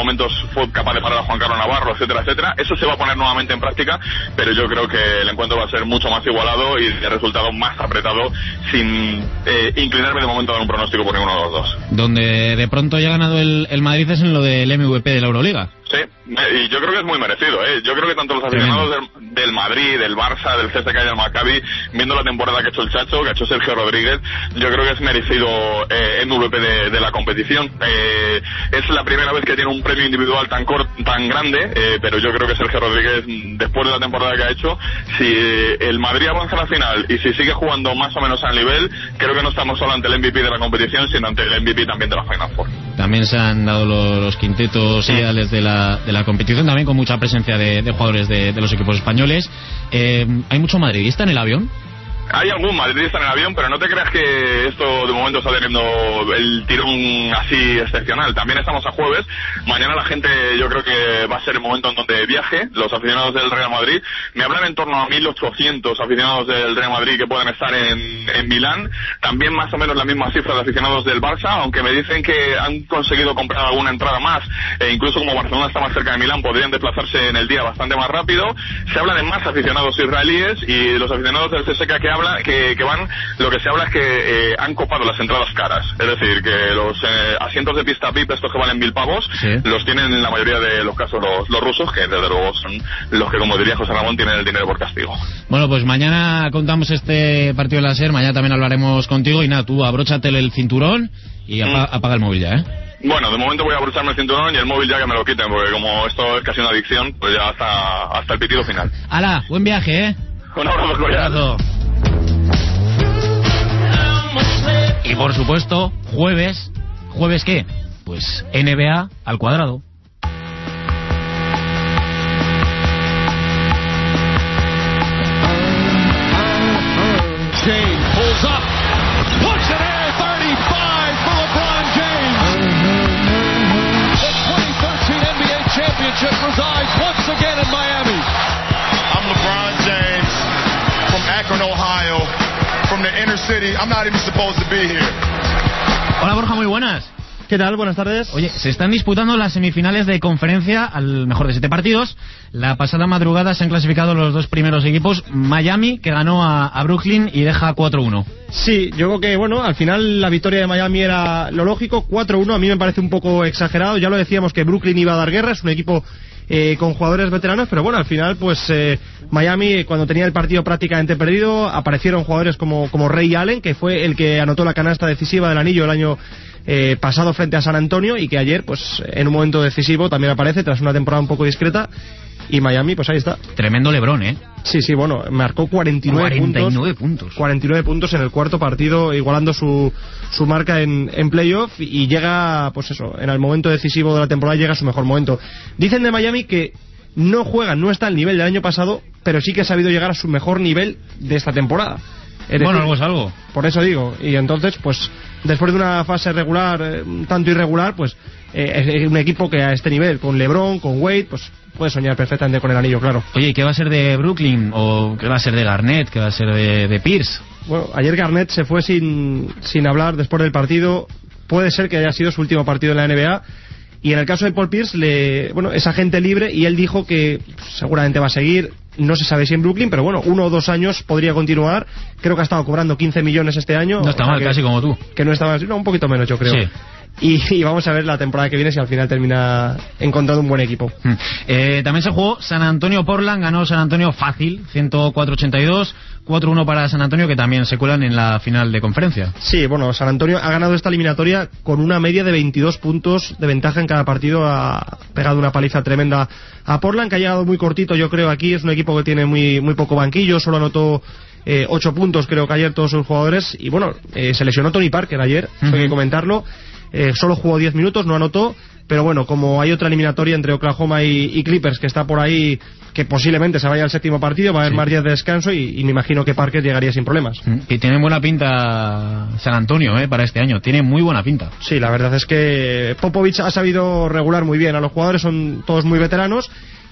fue capaz de parar a Juan Carlos Navarro, etcétera, etcétera. Eso se va a poner nuevamente en práctica, pero yo creo que el encuentro va a ser mucho más igualado y el resultado más apretado, sin inclinarme de momento a dar un pronóstico por ninguno de los dos. Donde de pronto ya ha ganado el Madrid es en lo del MVP de la Euroliga. Sí, y yo creo que es muy merecido, ¿eh? Yo creo que tanto los aficionados del Madrid, del Barça, del CSKA y del Maccabi, viendo la temporada que ha hecho el Chacho, que ha hecho Sergio Rodríguez, yo creo que es merecido MVP de la competición. Es la primera vez que tiene un premio individual tan grande, pero yo creo que Sergio Rodríguez, después de la temporada que ha hecho, si el Madrid avanza a la final y si sigue jugando más o menos al nivel, creo que no estamos solo ante el MVP de la competición, sino ante el MVP también de la Final Four. También se han dado los quintetos ideales de la competición, también con mucha presencia de jugadores de los equipos españoles. ¿Hay mucho madridista en el avión? Hay algún madridista en el avión, pero no te creas que esto de momento está teniendo el tirón así excepcional. También estamos a jueves. Mañana la gente, yo creo que va a ser el momento en donde viaje. Los aficionados del Real Madrid me hablan en torno a 1.800 aficionados del Real Madrid que pueden estar en Milán. También más o menos la misma cifra de aficionados del Barça, aunque me dicen que han conseguido comprar alguna entrada más, e incluso como Barcelona está más cerca de Milán, podrían desplazarse en el día bastante más rápido. Se habla de más aficionados israelíes, y los aficionados del CSKA que van, lo que se habla es que han copado las entradas caras, es decir, que los asientos de pista VIP, estos que valen 1.000 pavos, los tienen en la mayoría de los casos los rusos, que desde luego son los que, como diría José Ramón, tienen el dinero por castigo. Bueno, pues mañana contamos este partido de la SER, mañana también hablaremos contigo, y nada, tú abróchate el cinturón y apaga el móvil ya, ¿eh? Bueno, de momento voy a abrocharme el cinturón y el móvil ya que me lo quiten, porque como esto es casi una adicción, pues ya hasta el pitido final. ¡Hala! Buen viaje, ¿eh? Un abrazo cordial. Y por supuesto, ¿jueves qué? Pues NBA al cuadrado. James pulls up, puts it in, 35 for LeBron James. The 2013 NBA championship resides once again in Miami. I'm LeBron James from Akron, Ohio, from the inner city. I'm not even supposed to be here. Hola Borja, muy buenas. ¿Qué tal? Buenas tardes. Oye, se están disputando las semifinales de conferencia al mejor de 7 partidos. La pasada madrugada se han clasificado los dos primeros equipos. Miami, que ganó a Brooklyn y deja 4-1. Sí, yo creo que, bueno, al final la victoria de Miami era lo lógico. 4-1 a mí me parece un poco exagerado. Ya lo decíamos que Brooklyn iba a dar guerra, es un equipo con jugadores veteranos, pero bueno, al final pues Miami, cuando tenía el partido prácticamente perdido, aparecieron jugadores como Ray Allen, que fue el que anotó la canasta decisiva del anillo el año pasado frente a San Antonio, y que ayer pues en un momento decisivo también aparece tras una temporada un poco discreta. Y Miami, pues ahí está. Tremendo LeBron, ¿eh? Sí, bueno, marcó 49 puntos. 49 puntos en el cuarto partido, igualando su marca en playoff, y llega, pues eso, en el momento decisivo de la temporada llega a su mejor momento. Dicen de Miami que no está al nivel del año pasado, pero sí que ha sabido llegar a su mejor nivel de esta temporada. Bueno, algo es algo. Por eso digo, y entonces, pues, después de una fase regular, tanto irregular, pues, es un equipo que a este nivel, con LeBron, con Wade, pues, puede soñar perfectamente con el anillo, claro. Oye, ¿qué va a ser de Brooklyn? ¿O qué va a ser de Garnett? ¿Qué va a ser de Pierce? Bueno, ayer Garnett se fue sin hablar después del partido. Puede ser que haya sido su último partido en la NBA. Y en el caso de Paul Pierce, es agente libre, y él dijo que seguramente va a seguir. No se sabe si en Brooklyn, pero bueno, 1 o 2 años podría continuar. Creo que ha estado cobrando 15 millones este año. No está mal, casi como tú. Que no está mal, no, un poquito menos, yo creo. Sí. Y vamos a ver la temporada que viene si al final termina encontrando un buen equipo. También se jugó San Antonio-Portland, ganó San Antonio fácil, 104-82, 4-1 para San Antonio, que también se cuelan en la final de conferencia. Sí, bueno, San Antonio ha ganado esta eliminatoria con una media de 22 puntos de ventaja en cada partido. Ha pegado una paliza tremenda a Portland, que ha llegado muy cortito, yo creo. Aquí es un equipo que tiene muy poco banquillo, solo anotó 8 puntos creo que ayer todos sus jugadores, y bueno, se lesionó Tony Parker ayer, hay que comentarlo. Solo jugó 10 minutos, no anotó, pero bueno, como hay otra eliminatoria entre Oklahoma y Clippers que está por ahí, que posiblemente se vaya al séptimo partido, va a haber más días de descanso, y me imagino que Parker llegaría sin problemas. Y tiene buena pinta San Antonio para este año, tiene muy buena pinta. Sí, la verdad es que Popovich ha sabido regular muy bien a los jugadores, son todos muy veteranos,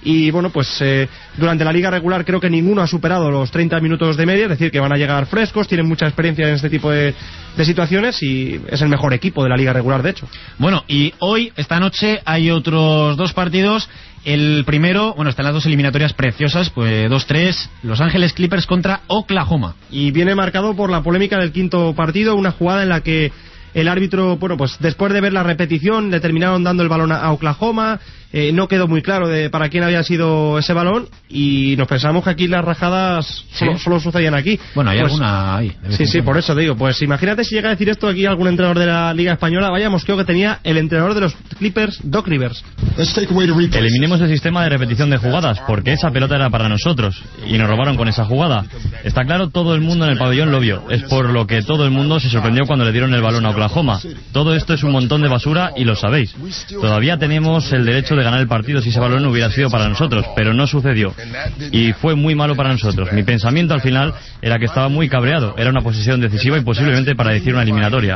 y bueno, pues durante la liga regular creo que ninguno ha superado los 30 minutos de media, es decir, que van a llegar frescos, tienen mucha experiencia en este tipo de situaciones y es el mejor equipo de la liga regular, de hecho. Bueno, y hoy, esta noche, hay otros 2 partidos. El primero, bueno, están las 2 eliminatorias preciosas, pues 2-3, Los Ángeles Clippers contra Oklahoma. Y viene marcado por la polémica del quinto partido, una jugada en la que el árbitro, bueno, pues después de ver la repetición, le terminaron dando el balón a Oklahoma, no quedó muy claro para quién había sido ese balón, y nos pensamos que aquí las rajadas solo sucedían aquí. Bueno, hay pues, alguna ahí. Sí, por eso digo, pues imagínate si llega a decir esto aquí algún entrenador de la Liga Española, vaya mosqueo que tenía el entrenador de los Clippers, Doc Rivers. Eliminemos el sistema de repetición de jugadas, porque esa pelota era para nosotros, y nos robaron con esa jugada. Está claro, todo el mundo en el pabellón lo vio, es por lo que todo el mundo se sorprendió cuando le dieron el balón a Oklahoma. Todo esto es un montón de basura y lo sabéis. Todavía tenemos el derecho de ganar el partido si ese balón hubiera sido para nosotros, pero no sucedió. Y fue muy malo para nosotros. Mi pensamiento al final era que estaba muy cabreado. Era una posesión decisiva y posiblemente para decir una eliminatoria.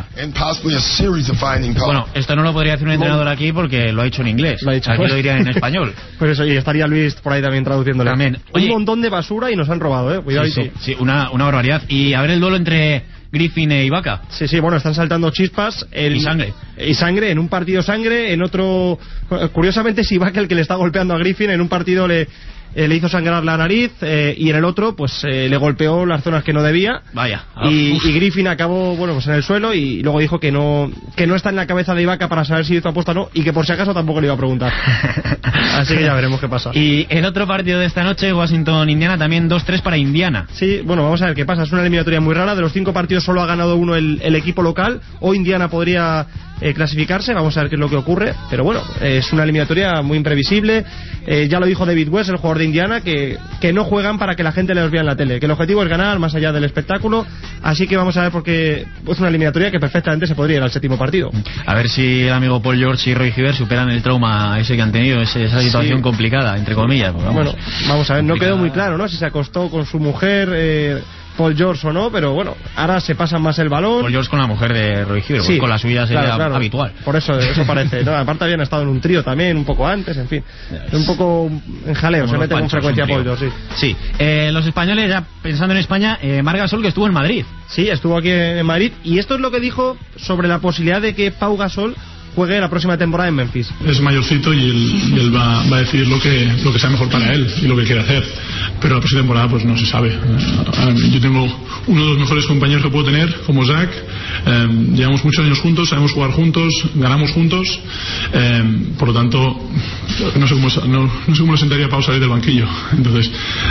Bueno, esto no lo podría decir un entrenador aquí porque lo ha dicho en inglés. Aquí lo dirían en español. Pues eso, y estaría Luis por ahí también traduciéndole. También. Un montón de basura y nos han robado, cuidadito. Sí, una barbaridad. Y a ver el duelo entre Griffin e Ibaka. Sí, bueno, están saltando chispas. Y sangre. Y sangre, en un partido sangre, en otro... Curiosamente es Ibaka el que le está golpeando a Griffin, en un partido le hizo sangrar la nariz y en el otro pues le golpeó las zonas que no debía. Vaya. Y Griffin acabó pues en el suelo y luego dijo que no está en la cabeza de Ibaka para saber si hizo apuesta o no, y que por si acaso tampoco le iba a preguntar. Así que ya veremos qué pasa. Y el otro partido de esta noche, Washington-Indiana, también 2-3 para Indiana. Sí, bueno, vamos a ver qué pasa. Es una eliminatoria muy rara. De los 5 partidos solo ha ganado uno el equipo local. O Indiana podría clasificarse. Vamos a ver qué es lo que ocurre. Pero bueno, es una eliminatoria muy imprevisible. Ya lo dijo David West, el jugador de Indiana, que no juegan para que la gente les vea en la tele, que el objetivo es ganar más allá del espectáculo. Así que vamos a ver, porque es una eliminatoria que perfectamente se podría ir al 7º partido. A ver si el amigo Paul George y Roy Hibbert superan el trauma ese que han tenido, esa situación complicada, entre comillas. Pues bueno, vamos a ver, no quedó muy claro, ¿no? Si se acostó con su mujer Paul George o no, pero bueno, ahora se pasa más el balón. Paul George con la mujer de Roy Hibbert, sí, con la suya sería habitual. Por eso parece. No, aparte habían estado en un trío también un poco antes, en fin. Un poco en jaleo, como se mete con frecuencia Paul George, sí. Los españoles, ya pensando en España, Marc Gasol, que estuvo en Madrid. Sí, estuvo aquí en Madrid, y esto es lo que dijo sobre la posibilidad de que Pau Gasol juegue la próxima temporada en Memphis. Es mayorcito y él va a decidir lo que sea mejor para él y lo que quiere hacer, pero la próxima temporada pues no se sabe. Yo tengo uno de los mejores compañeros que puedo tener, como Zach. Llevamos muchos años juntos, sabemos jugar juntos, ganamos juntos, por lo tanto no sé cómo le sentaría Pau salir del banquillo, entonces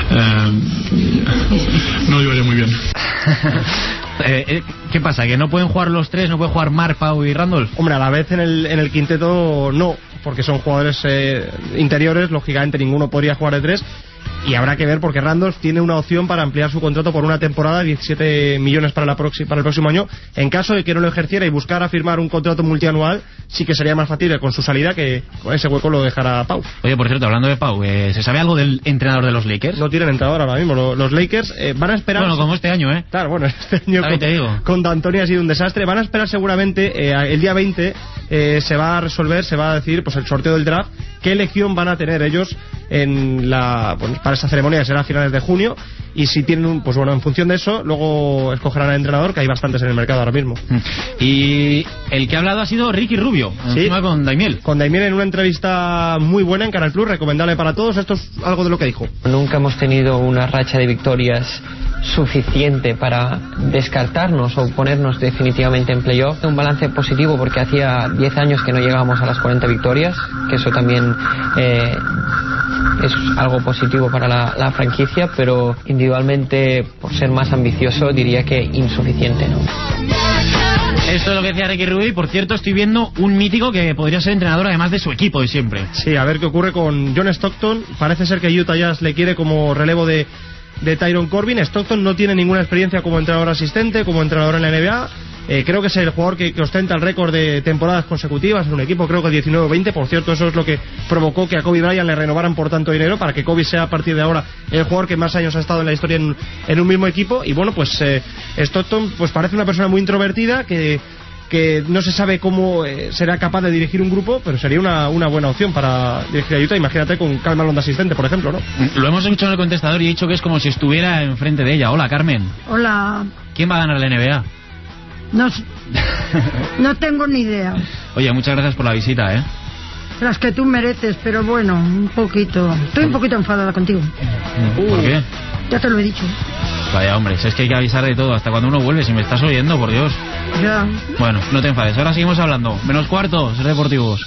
no lo llevaría muy bien. ¿Qué pasa? ¿Que no pueden jugar los tres? ¿No pueden jugar Marc, Pau y Randolph? Hombre, a la vez en el quinteto no, porque son jugadores interiores, lógicamente ninguno podría jugar de 3. Y habrá que ver, porque Randolph tiene una opción para ampliar su contrato por una temporada, 17 millones para el próximo año. En caso de que no lo ejerciera y buscara firmar un contrato multianual, sí que sería más fácil con su salida que con ese hueco lo dejara Pau. Oye, por cierto, hablando de Pau, ¿se sabe algo del entrenador de los Lakers? No tienen entrenador ahora mismo. Los Lakers van a esperar... Bueno, como este año, Claro, bueno, este año con D'Antoni ha sido un desastre. Van a esperar seguramente, el día 20 se va a resolver, se va a decir pues el sorteo del draft, qué elección van a tener ellos para esa ceremonia, que será a finales de junio, y si tienen pues bueno, en función de eso luego escogerán al entrenador, que hay bastantes en el mercado ahora mismo. Y el que ha hablado ha sido Ricky Rubio, encima con Daimiel en una entrevista muy buena en Canal Plus, recomendable para todos. Esto es algo de lo que dijo. Nunca hemos tenido una racha de victorias suficiente para descartarnos o ponernos definitivamente en playoff. Un balance positivo, porque hacía 10 años que no llegábamos a las 40 victorias, que eso también es algo positivo para la franquicia, pero individualmente, por ser más ambicioso, diría que insuficiente, ¿no? Esto es lo que decía Ricky Rubio, y por cierto estoy viendo un mítico que podría ser entrenador además de su equipo de siempre. Sí, a ver qué ocurre con John Stockton. Parece ser que Utah Jazz le quiere como relevo de Tyrone Corbin. Stockton no tiene ninguna experiencia como entrenador asistente, como entrenador en la NBA. Creo que es el jugador que ostenta el récord de temporadas consecutivas en un equipo, creo que 19-20. Por cierto, eso es lo que provocó que a Kobe Bryant le renovaran por tanto dinero, para que Kobe sea a partir de ahora el jugador que más años ha estado en la historia en un mismo equipo. Y bueno, pues Stockton pues parece una persona muy introvertida, que que no se sabe cómo será capaz de dirigir un grupo, pero sería una buena opción para dirigir a Utah. Imagínate con Karl Malone de asistente, por ejemplo, ¿no? Lo hemos escuchado en el contestador y he dicho que es como si estuviera enfrente de ella. Hola, Carmen. Hola. ¿Quién va a ganar la NBA? No tengo ni idea. Oye, muchas gracias por la visita, ¿eh? Las que tú mereces, pero bueno, un poquito. Estoy un poquito enfadada contigo. ¿Por qué? Ya te lo he dicho. Vaya, hombre, si es que hay que avisar de todo. Hasta cuando uno vuelve, si me estás oyendo, por Dios. Ya. Bueno, no te enfades. Ahora seguimos hablando. Menos cuarto, Ser Deportivos.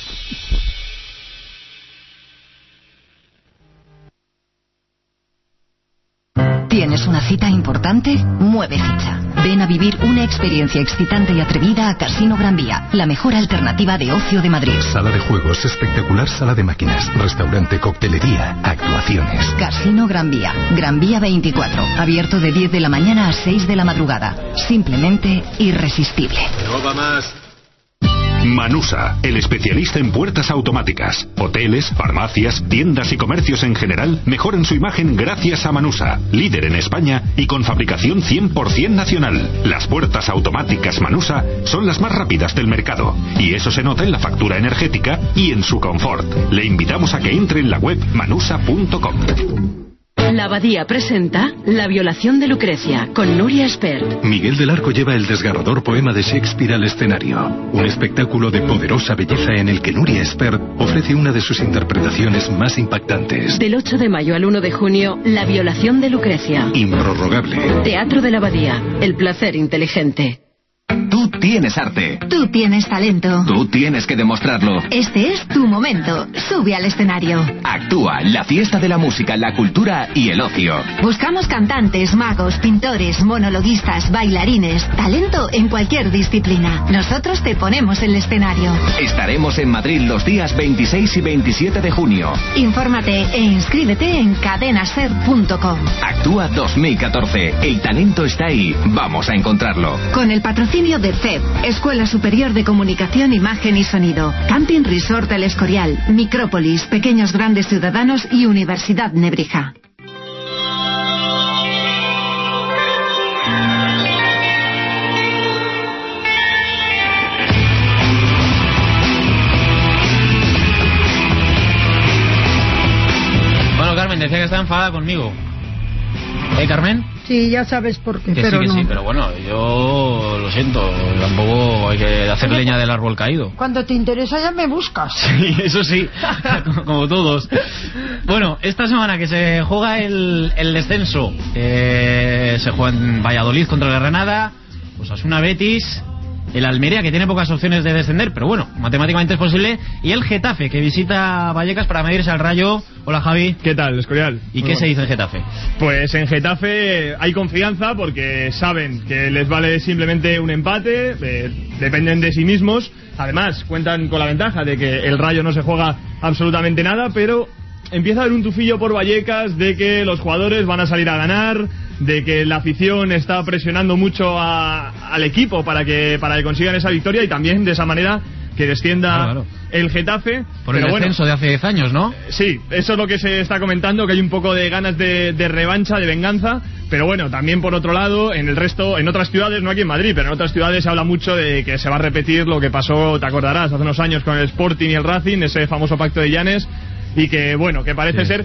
¿Tienes una cita importante? Mueve ficha. Ven a vivir una experiencia excitante y atrevida a Casino Gran Vía, la mejor alternativa de ocio de Madrid. Sala de juegos, espectacular sala de máquinas, restaurante, coctelería, actuaciones. Casino Gran Vía, Gran Vía 24, abierto de 10 de la mañana a 6 de la madrugada. Simplemente irresistible. No va más. Manusa, el especialista en puertas automáticas. Hoteles, farmacias, tiendas y comercios en general mejoran su imagen gracias a Manusa, líder en España y con fabricación 100% nacional. Las puertas automáticas Manusa son las más rápidas del mercado y eso se nota en la factura energética y en su confort. Le invitamos a que entre en la web manusa.com. La Abadía presenta La violación de Lucrecia, con Nuria Espert. Miguel del Arco lleva el desgarrador poema de Shakespeare al escenario. Un espectáculo de poderosa belleza en el que Nuria Espert ofrece una de sus interpretaciones más impactantes. Del 8 de mayo al 1 de junio, La violación de Lucrecia. Improrrogable. Teatro de la Abadía, el placer inteligente. Tú tienes arte. Tú tienes talento. Tú tienes que demostrarlo. Este es tu momento. Sube al escenario. Actúa, la fiesta de la música, la cultura y el ocio. Buscamos cantantes, magos, pintores, monologuistas, bailarines, talento en cualquier disciplina. Nosotros te ponemos el escenario. Estaremos en Madrid los días 26 y 27 de junio. Infórmate e inscríbete en cadenaser.com. Actúa 2014. El talento está ahí. Vamos a encontrarlo. Con el patrocinio de CEP, Escuela Superior de Comunicación, Imagen y Sonido, Camping Resort El Escorial, Micrópolis, Pequeños Grandes Ciudadanos y Universidad Nebrija. Bueno, Carmen, decía que está enfadada conmigo. Carmen? Sí, ya sabes por qué, que pero sí, que no. sí, pero bueno, yo lo siento, tampoco hay que hacer leña del árbol caído. Cuando te interesa ya me buscas. Sí, eso sí, como todos. Bueno, esta semana que se juega el descenso, se juega en Valladolid contra la Granada, Osasuna Betis, el Almería, que tiene pocas opciones de descender, pero bueno, matemáticamente es posible, y el Getafe, que visita Vallecas para medirse al Rayo. Hola, Javi. ¿Qué tal, Escorial? ¿Y qué se dice en Getafe? Pues en Getafe hay confianza porque saben que les vale simplemente un empate, dependen de sí mismos. Además, cuentan con la ventaja de que el Rayo no se juega absolutamente nada, pero empieza a haber un tufillo por Vallecas de que los jugadores van a salir a ganar, de que la afición está presionando mucho al equipo para que consigan esa victoria y también de esa manera que descienda el Getafe. Por el descenso de hace 10 años, ¿no? Sí, eso es lo que se está comentando, que hay un poco de ganas de revancha, de venganza, pero bueno, también por otro lado, en otras ciudades, no aquí en Madrid, pero en otras ciudades se habla mucho de que se va a repetir lo que pasó, te acordarás, hace unos años con el Sporting y el Racing, ese famoso pacto de Llanes, y que bueno, que parece ser...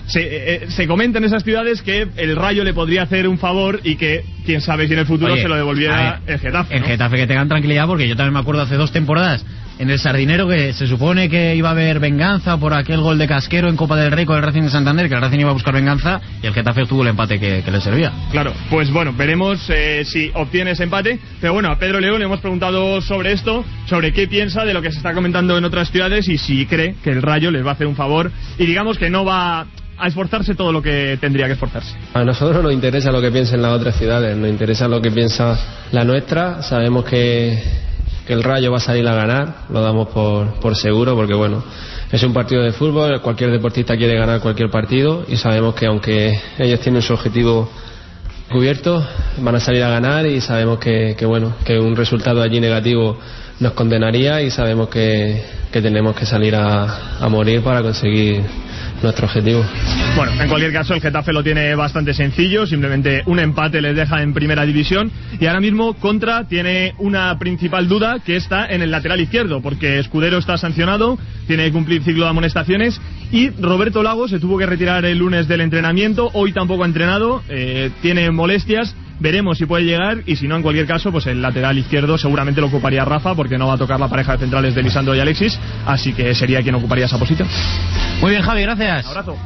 Se comenta en esas ciudades que el Rayo le podría hacer un favor y que quién sabe si en el futuro se lo devolviera el Getafe, ¿no? El Getafe, que tengan tranquilidad, porque yo también me acuerdo hace 2 temporadas en el Sardinero que se supone que iba a haber venganza por aquel gol de Casquero en Copa del Rey con el Racing de Santander, que el Racing iba a buscar venganza y el Getafe obtuvo el empate que le servía. Claro, pues bueno, veremos si obtiene ese empate, pero bueno, a Pedro León le hemos preguntado sobre esto, sobre qué piensa de lo que se está comentando en otras ciudades y si cree que el Rayo les va a hacer un favor y digamos que no va a esforzarse todo lo que tendría que esforzarse. A nosotros nos interesa lo que piensen las otras ciudades, nos interesa lo que piensa la nuestra. Sabemos que el Rayo va a salir a ganar, lo damos por seguro, porque bueno, es un partido de fútbol, cualquier deportista quiere ganar cualquier partido y sabemos que aunque ellos tienen su objetivo cubierto, van a salir a ganar y sabemos que bueno, que un resultado allí negativo nos condenaría y sabemos que tenemos que salir a morir para conseguir nuestro objetivo. Bueno, en cualquier caso el Getafe lo tiene bastante sencillo, simplemente un empate les deja en primera división y ahora mismo Contra tiene una principal duda que está en el lateral izquierdo, porque Escudero está sancionado, tiene que cumplir ciclo de amonestaciones y Roberto Lago se tuvo que retirar el lunes del entrenamiento, hoy tampoco ha entrenado, tiene molestias. Veremos si puede llegar y si no, en cualquier caso, pues el lateral izquierdo seguramente lo ocuparía Rafa, porque no va a tocar la pareja de centrales de Lisandro y Alexis, así que sería quien ocuparía esa posición. Muy bien, Javi, gracias. Un abrazo.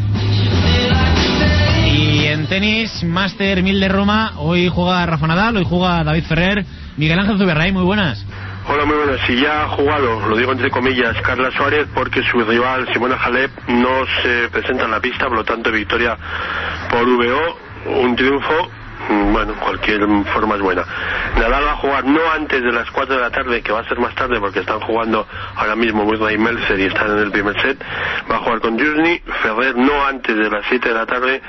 Y en tenis, Master 1000 de Roma, hoy juega Rafa Nadal, hoy juega David Ferrer. Miguel Ángel Zuberray, muy buenas. Hola, muy buenas. Si ya ha jugado, lo digo entre comillas, Carla Suárez, porque su rival Simona Halep no se presenta en la pista, por lo tanto victoria por VO, un triunfo. Bueno, cualquier forma es buena. Nadal va a jugar no antes de las 4 de la tarde, que va a ser más tarde porque están jugando ahora mismo Murray y Melzer y están en el primer set. Va a jugar con Jusny. Ferrer no antes de las 7 de la tarde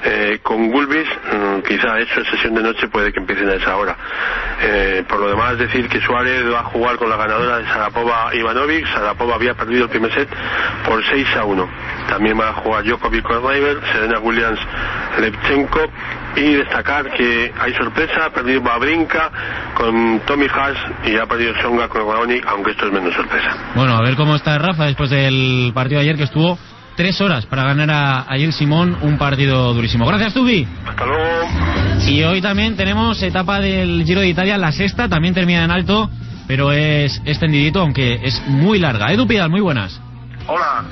con Gulbis. Quizá eso, sesión de noche, puede que empiecen a esa hora. Por lo demás, decir que Suárez va a jugar con la ganadora de Sharapova-Ivanovic. Sharapova había perdido el primer set por 6-1. También va a jugar Djokovic con River, Serena Williams-Levchenko. Y destacar que hay sorpresa, ha perdido Wawrinka con Tommy Haas y ha perdido Tsonga con Raonic, aunque esto es menos sorpresa. Bueno, a ver cómo está Rafa después del partido de ayer, que estuvo 3 horas para ganar a Gilles Simon, un partido durísimo. Gracias, Tubi. Hasta luego. Y hoy también tenemos etapa del Giro de Italia, la sexta, también termina en alto, pero es extendidito, aunque es muy larga. Edu Pidal, muy buenas. Hola,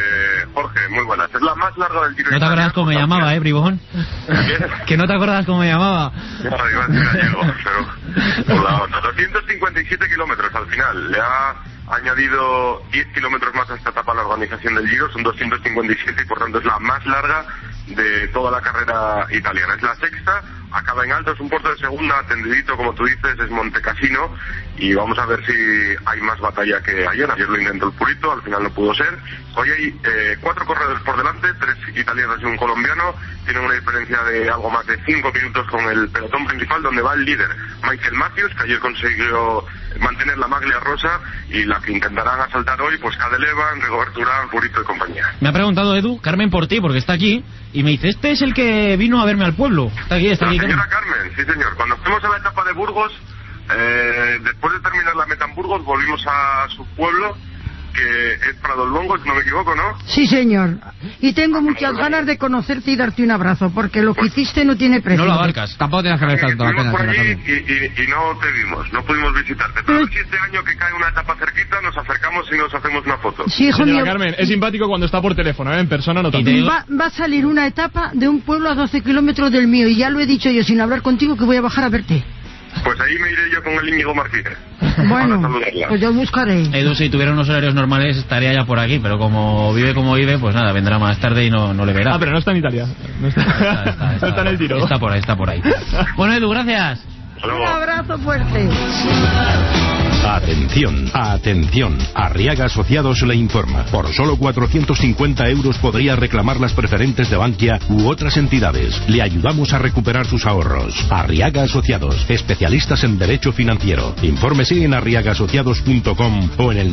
Jorge, muy buenas. Es la más larga del Giro. ¿No te acordás cómo me llamaba, Bribón? Que no te acordás cómo me llamaba. No, iba a decir gallego, pero por la onda. 257 kilómetros al final. Le ha añadido 10 kilómetros más a esta etapa la organización del Giro. Son 257 y por tanto es la más larga de toda la carrera italiana. Es la sexta, acaba en alto, es un puerto de segunda, tendidito, como tú dices, es Montecassino, y vamos a ver si hay más batalla que ayer. Ayer lo intentó el Purito, al final no pudo ser. Hoy hay 4 corredores por delante, 3 italianos y un colombiano. Tienen una diferencia de algo más de 5 minutos con el pelotón principal, donde va el líder Michael Matthews, que ayer consiguió mantener la maglia rosa, y la que intentarán asaltar hoy, pues Cadel Evans, Rigoberto Urán, Purito y compañía. Me ha preguntado Edu, Carmen, por ti, porque está aquí, y me dice, este es el que vino a verme al pueblo. Está aquí, La señora Carmen, sí señor. Cuando fuimos a la etapa de Burgos, después de terminar la meta en Burgos, volvimos a su pueblo, que es Pradolongo, si no me equivoco, ¿no? Sí, señor. Y tengo muchas ganas de conocerte y darte un abrazo, porque lo que hiciste no tiene precio. No lo abarcas. Tampoco tienes que haber tanto la pena. Por allí y no te vimos, no pudimos visitarte. Pero si este año que cae una etapa cerquita, nos acercamos y nos hacemos una foto. Sí, hijo mío. Carmen, es simpático cuando está por teléfono, en persona no tanto. Va a salir una etapa de un pueblo a 12 kilómetros del mío, y ya lo he dicho yo sin hablar contigo, que voy a bajar a verte. Pues ahí me iré yo con el Íñigo Martínez. Bueno, pues yo buscaré. Edu, si tuviera unos horarios normales estaría ya por aquí, pero como vive, pues nada, vendrá más tarde y no le verá. Ah, pero no está en Italia. No está en el tiro. Está por ahí. Bueno, Edu, gracias. Un abrazo fuerte. Atención, atención. Arriaga Asociados le informa. Por solo 450 euros podría reclamar las preferentes de Bankia u otras entidades. Le ayudamos a recuperar sus ahorros. Arriaga Asociados, especialistas en derecho financiero. Infórmese en arriagaasociados.com o en el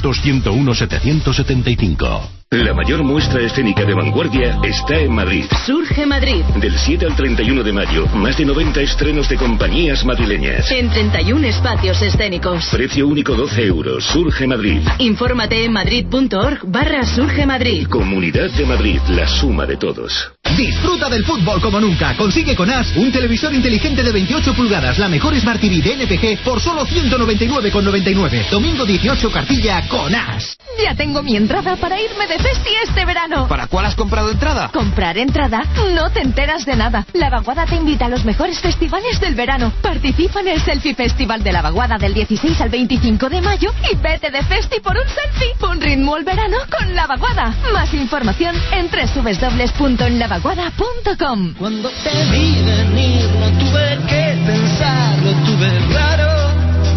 900-101-775. La mayor muestra escénica de vanguardia está en Madrid. Surge Madrid. Del 7 al 31 de mayo, más de 90 estrenos de compañías madrileñas. En 31 espacios escénicos. Precio único 12 euros. Surge Madrid. Infórmate en madrid.org/Surge Madrid. Comunidad de Madrid, la suma de todos. Disfruta del fútbol como nunca. Consigue con As un televisor inteligente de 28 pulgadas, la mejor Smart TV de NPG por solo 199,99. Domingo 18 cartilla con As. Ya tengo mi entrada para irme de festi este verano. ¿Para cuál has comprado entrada? Comprar entrada, no te enteras de nada. La Vaguada te invita a los mejores festivales del verano. Participa en el Selfie Festival de la Vaguada del 16 al 25 de mayo y vete de festi por un selfie. Un ritmo al verano con la Vaguada. Más información en www.lavaguada.com. Cuando te vi venir no tuve que pensarlo, tuve raro.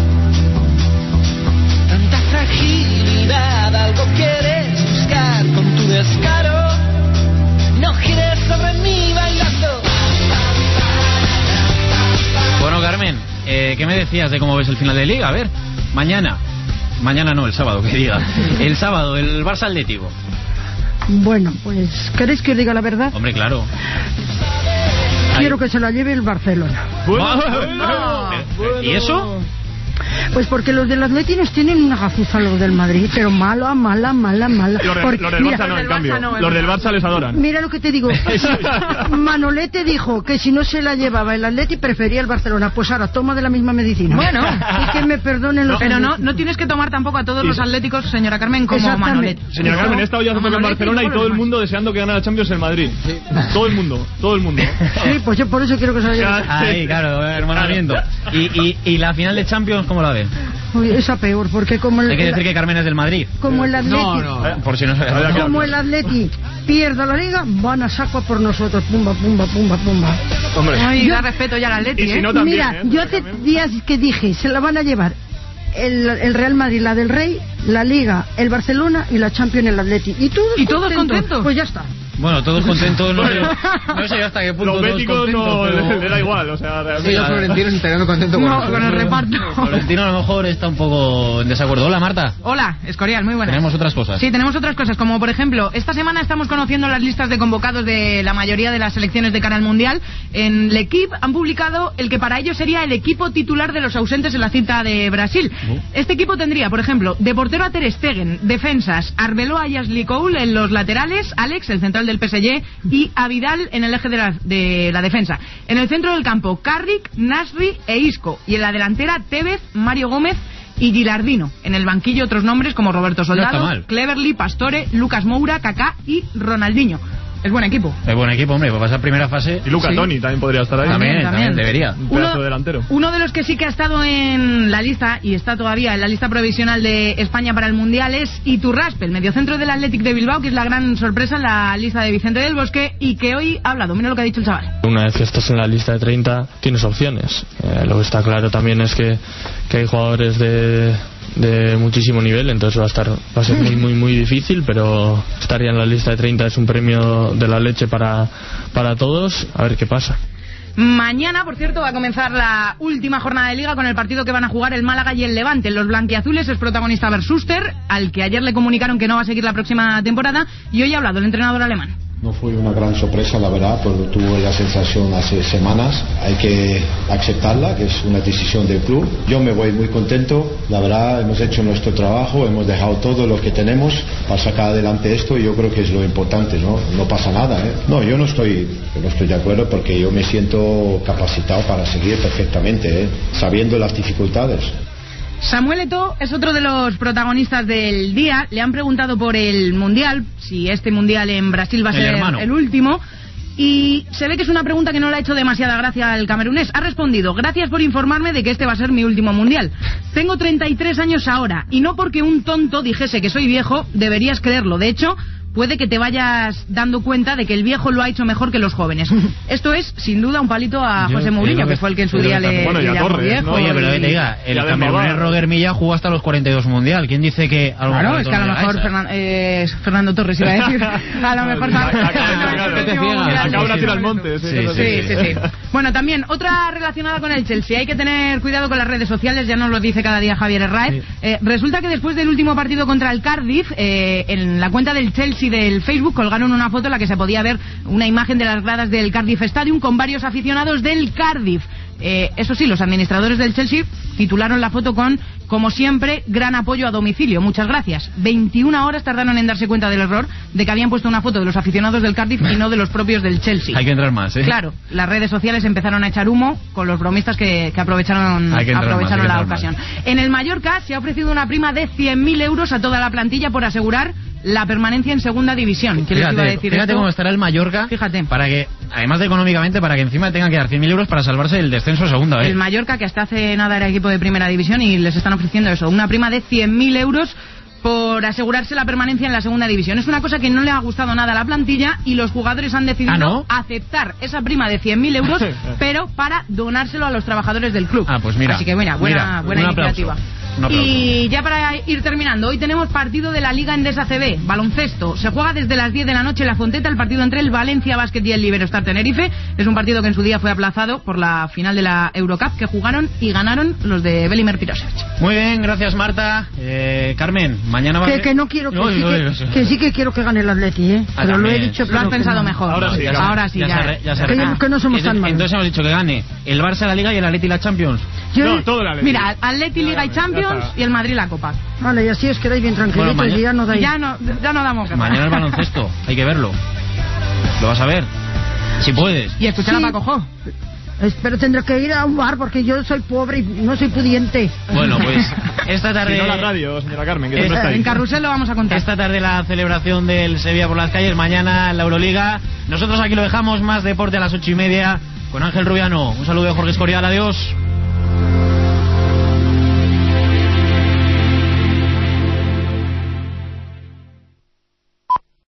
Tanta fragilidad, algo quieres buscar con tu descaro. No gires sobre mí bailando. Bueno, Carmen, ¿qué me decías de cómo ves el final de Liga? A ver, mañana no, el sábado, que diga. El sábado, el Barça Atlético. Bueno, pues, ¿queréis que os diga la verdad? Hombre, claro. Quiero que se la lleve el Barcelona. ¿Y eso? Pues porque los del Atleti nos tienen una gafuza los del Madrid, pero mala. Los del Barça no, en cambio. Los del Barça les adoran. Mira lo que te digo. Manolete dijo que si no se la llevaba el Atleti prefería el Barcelona. Pues ahora toma de la misma medicina. Bueno. Y que me perdonen los Pero no tienes que tomar tampoco a todos los atléticos, señora Carmen, como Manolete. Señora Carmen, he estado ya hace poco en Barcelona y todo el mundo deseando que gane la Champions en Madrid. Todo el mundo. Sí, pues yo por eso quiero que se la lleve. Ahí, claro, hermanamiento. ¿Y la final de Champions cómo la ven? Uy, esa peor, porque como hay que decir que Carmen es del Madrid. Como el Atleti, por si no se como el Atleti pierda la liga, van a saco por nosotros, pumba. Hombre. Ay, da respeto ya al Atleti, si no, también, mira, yo hace días que dije, se la van a llevar el Real Madrid, la del Rey, la Liga, el Barcelona y la Champions el Atleti. Y todos contentos. Pues ya está. Bueno, todos contentos, no sé hasta qué punto. Los béticos no le da igual, o sea, sí, los florentinos estarían contentos con el reparto. Florentino a lo mejor está un poco en desacuerdo. Hola, Marta. Hola, Escorial, muy buenas. Tenemos otras cosas. Sí, tenemos otras cosas, como por ejemplo, esta semana estamos conociendo las listas de convocados de la mayoría de las selecciones de cara al Mundial. En L'Equipe han publicado el que para ellos sería el equipo titular de los ausentes en la cita de Brasil. Este equipo tendría, por ejemplo, de portero a Ter Stegen, defensas, Arbeloa y Ashley Cole en los laterales, Alex, el central del PSG, y a Vidal en el eje de la defensa. En el centro del campo, Carrick, Nasri e Isco. Y en la delantera, Tevez, Mario Gómez y Gilardino. En el banquillo otros nombres como Roberto Soldado, Cleverley, Pastore, Lucas Moura, Kaká y Ronaldinho. Es buen equipo. Es buen equipo, hombre, pues pasar primera fase. Y Luca Toni también podría estar ahí. También debería. Un pedazo delantero. Uno de los que sí que ha estado en la lista, y está todavía en la lista provisional de España para el Mundial, es Iturraspe, el mediocentro del Athletic de Bilbao, que es la gran sorpresa en la lista de Vicente del Bosque, y que hoy ha hablado. Mira lo que ha dicho el chaval. Una vez que estás en la lista de 30, tienes opciones. Lo que está claro también es que hay jugadores de muchísimo nivel, entonces va a ser muy difícil, pero estar ya en la lista de 30 es un premio de la leche para todos. A ver qué pasa. Mañana, por cierto, va a comenzar la última jornada de Liga con el partido que van a jugar el Málaga y el Levante. Los blanquiazules es protagonista Versuster, al que ayer le comunicaron que no va a seguir la próxima temporada, y hoy ha hablado el entrenador alemán. No fue una gran sorpresa, la verdad, porque tuve la sensación hace semanas. Hay que aceptarla, que es una decisión del club. Yo me voy muy contento, la verdad, hemos hecho nuestro trabajo, hemos dejado todo lo que tenemos para sacar adelante esto, y yo creo que es lo importante, no pasa nada, ¿eh? No, yo no estoy de acuerdo, porque yo me siento capacitado para seguir perfectamente, sabiendo las dificultades. Samuel Eto'o es otro de los protagonistas del día. Le han preguntado por el Mundial, si este Mundial en Brasil va a ser el último, y se ve que es una pregunta que no le ha hecho demasiada gracia al camerunés. Ha respondido: gracias por informarme de que este va a ser mi último Mundial. Tengo 33 años ahora, y no porque un tonto dijese que soy viejo deberías creerlo. De hecho, puede que te vayas dando cuenta de que el viejo lo ha hecho mejor que los jóvenes. Esto es, sin duda, un palito a José Mourinho, que fue el que en su día le llamó viejo. ¿no? Oye, pero que te diga, el camerunés Roger Milla jugó hasta los 42 Mundial. ¿Quién dice que a lo mejor... Claro, es que a lo mejor Fernando Torres iba a decir. A lo mejor... La cabra tira al monte. Sí. Bueno, también, otra relacionada con el Chelsea. Hay que tener cuidado con las redes sociales, ya nos lo dice cada día Javier Herráez. Resulta que después del último partido contra el Cardiff, en la cuenta del Chelsea del Facebook colgaron una foto en la que se podía ver una imagen de las gradas del Cardiff Stadium con varios aficionados del Cardiff. Eso sí, los administradores del Chelsea titularon la foto con: como siempre, gran apoyo a domicilio, muchas gracias. 21 horas tardaron en darse cuenta del error de que habían puesto una foto de los aficionados del Cardiff y no de los propios del Chelsea. Hay que entrar más, ¿eh? Claro, las redes sociales empezaron a echar humo con los bromistas que aprovecharon la ocasión. En el Mallorca se ha ofrecido una prima de 100.000 euros a toda la plantilla por asegurar la permanencia en segunda división. ¿Qué les iba a decir fíjate cómo estará el Mallorca. Fíjate. Para que, además de económicamente, para que encima tengan que dar 100.000 euros para salvarse del descenso a segunda. El Mallorca, que hasta hace nada era equipo de primera división, y les están ofreciendo eso, una prima de 100.000 euros por asegurarse la permanencia en la segunda división. Es una cosa que no le ha gustado nada a la plantilla, y los jugadores han decidido aceptar esa prima de 100.000 euros, pero para donárselo a los trabajadores del club. Pues mira. Así que buena iniciativa. Y ya para ir terminando, hoy tenemos partido de la Liga Endesa CB, baloncesto. Se juega desde las 10 de la noche en La Fonteta el partido entre el Valencia Basket y el Iberostar Tenerife. Es un partido que en su día fue aplazado por la final de la Eurocup, que jugaron y ganaron los de Velimir Pirosevic. Muy bien, gracias Marta. Carmen, mañana va que no quiero, que sí que quiero que gane el Atleti, ¿eh? Pero lo he dicho. Lo has pensado mejor. Ahora sí. Que no somos tan malos. Entonces hemos dicho que gane el Barça la Liga y el Atleti la Champions. Todo el Atleti. Mira, Atleti Liga y Champions y el Madrid la Copa. Vale, y así os quedáis bien tranquilitos y ya no dais. Ya no damos guerra. Mañana el baloncesto, hay que verlo. Lo vas a ver, si puedes. Y escuchar a Paco Jo. Pero tendré que ir a un bar porque yo soy pobre y no soy pudiente. Bueno, pues esta tarde... Si no la radio, señora Carmen, que siempre está ahí. En Carrusel lo vamos a contar. Esta tarde la celebración del Sevilla por las calles, mañana en la Euroliga. Nosotros aquí lo dejamos, más deporte a las 8:30 con Ángel Rubiano. Un saludo de Jorge Escorial, adiós.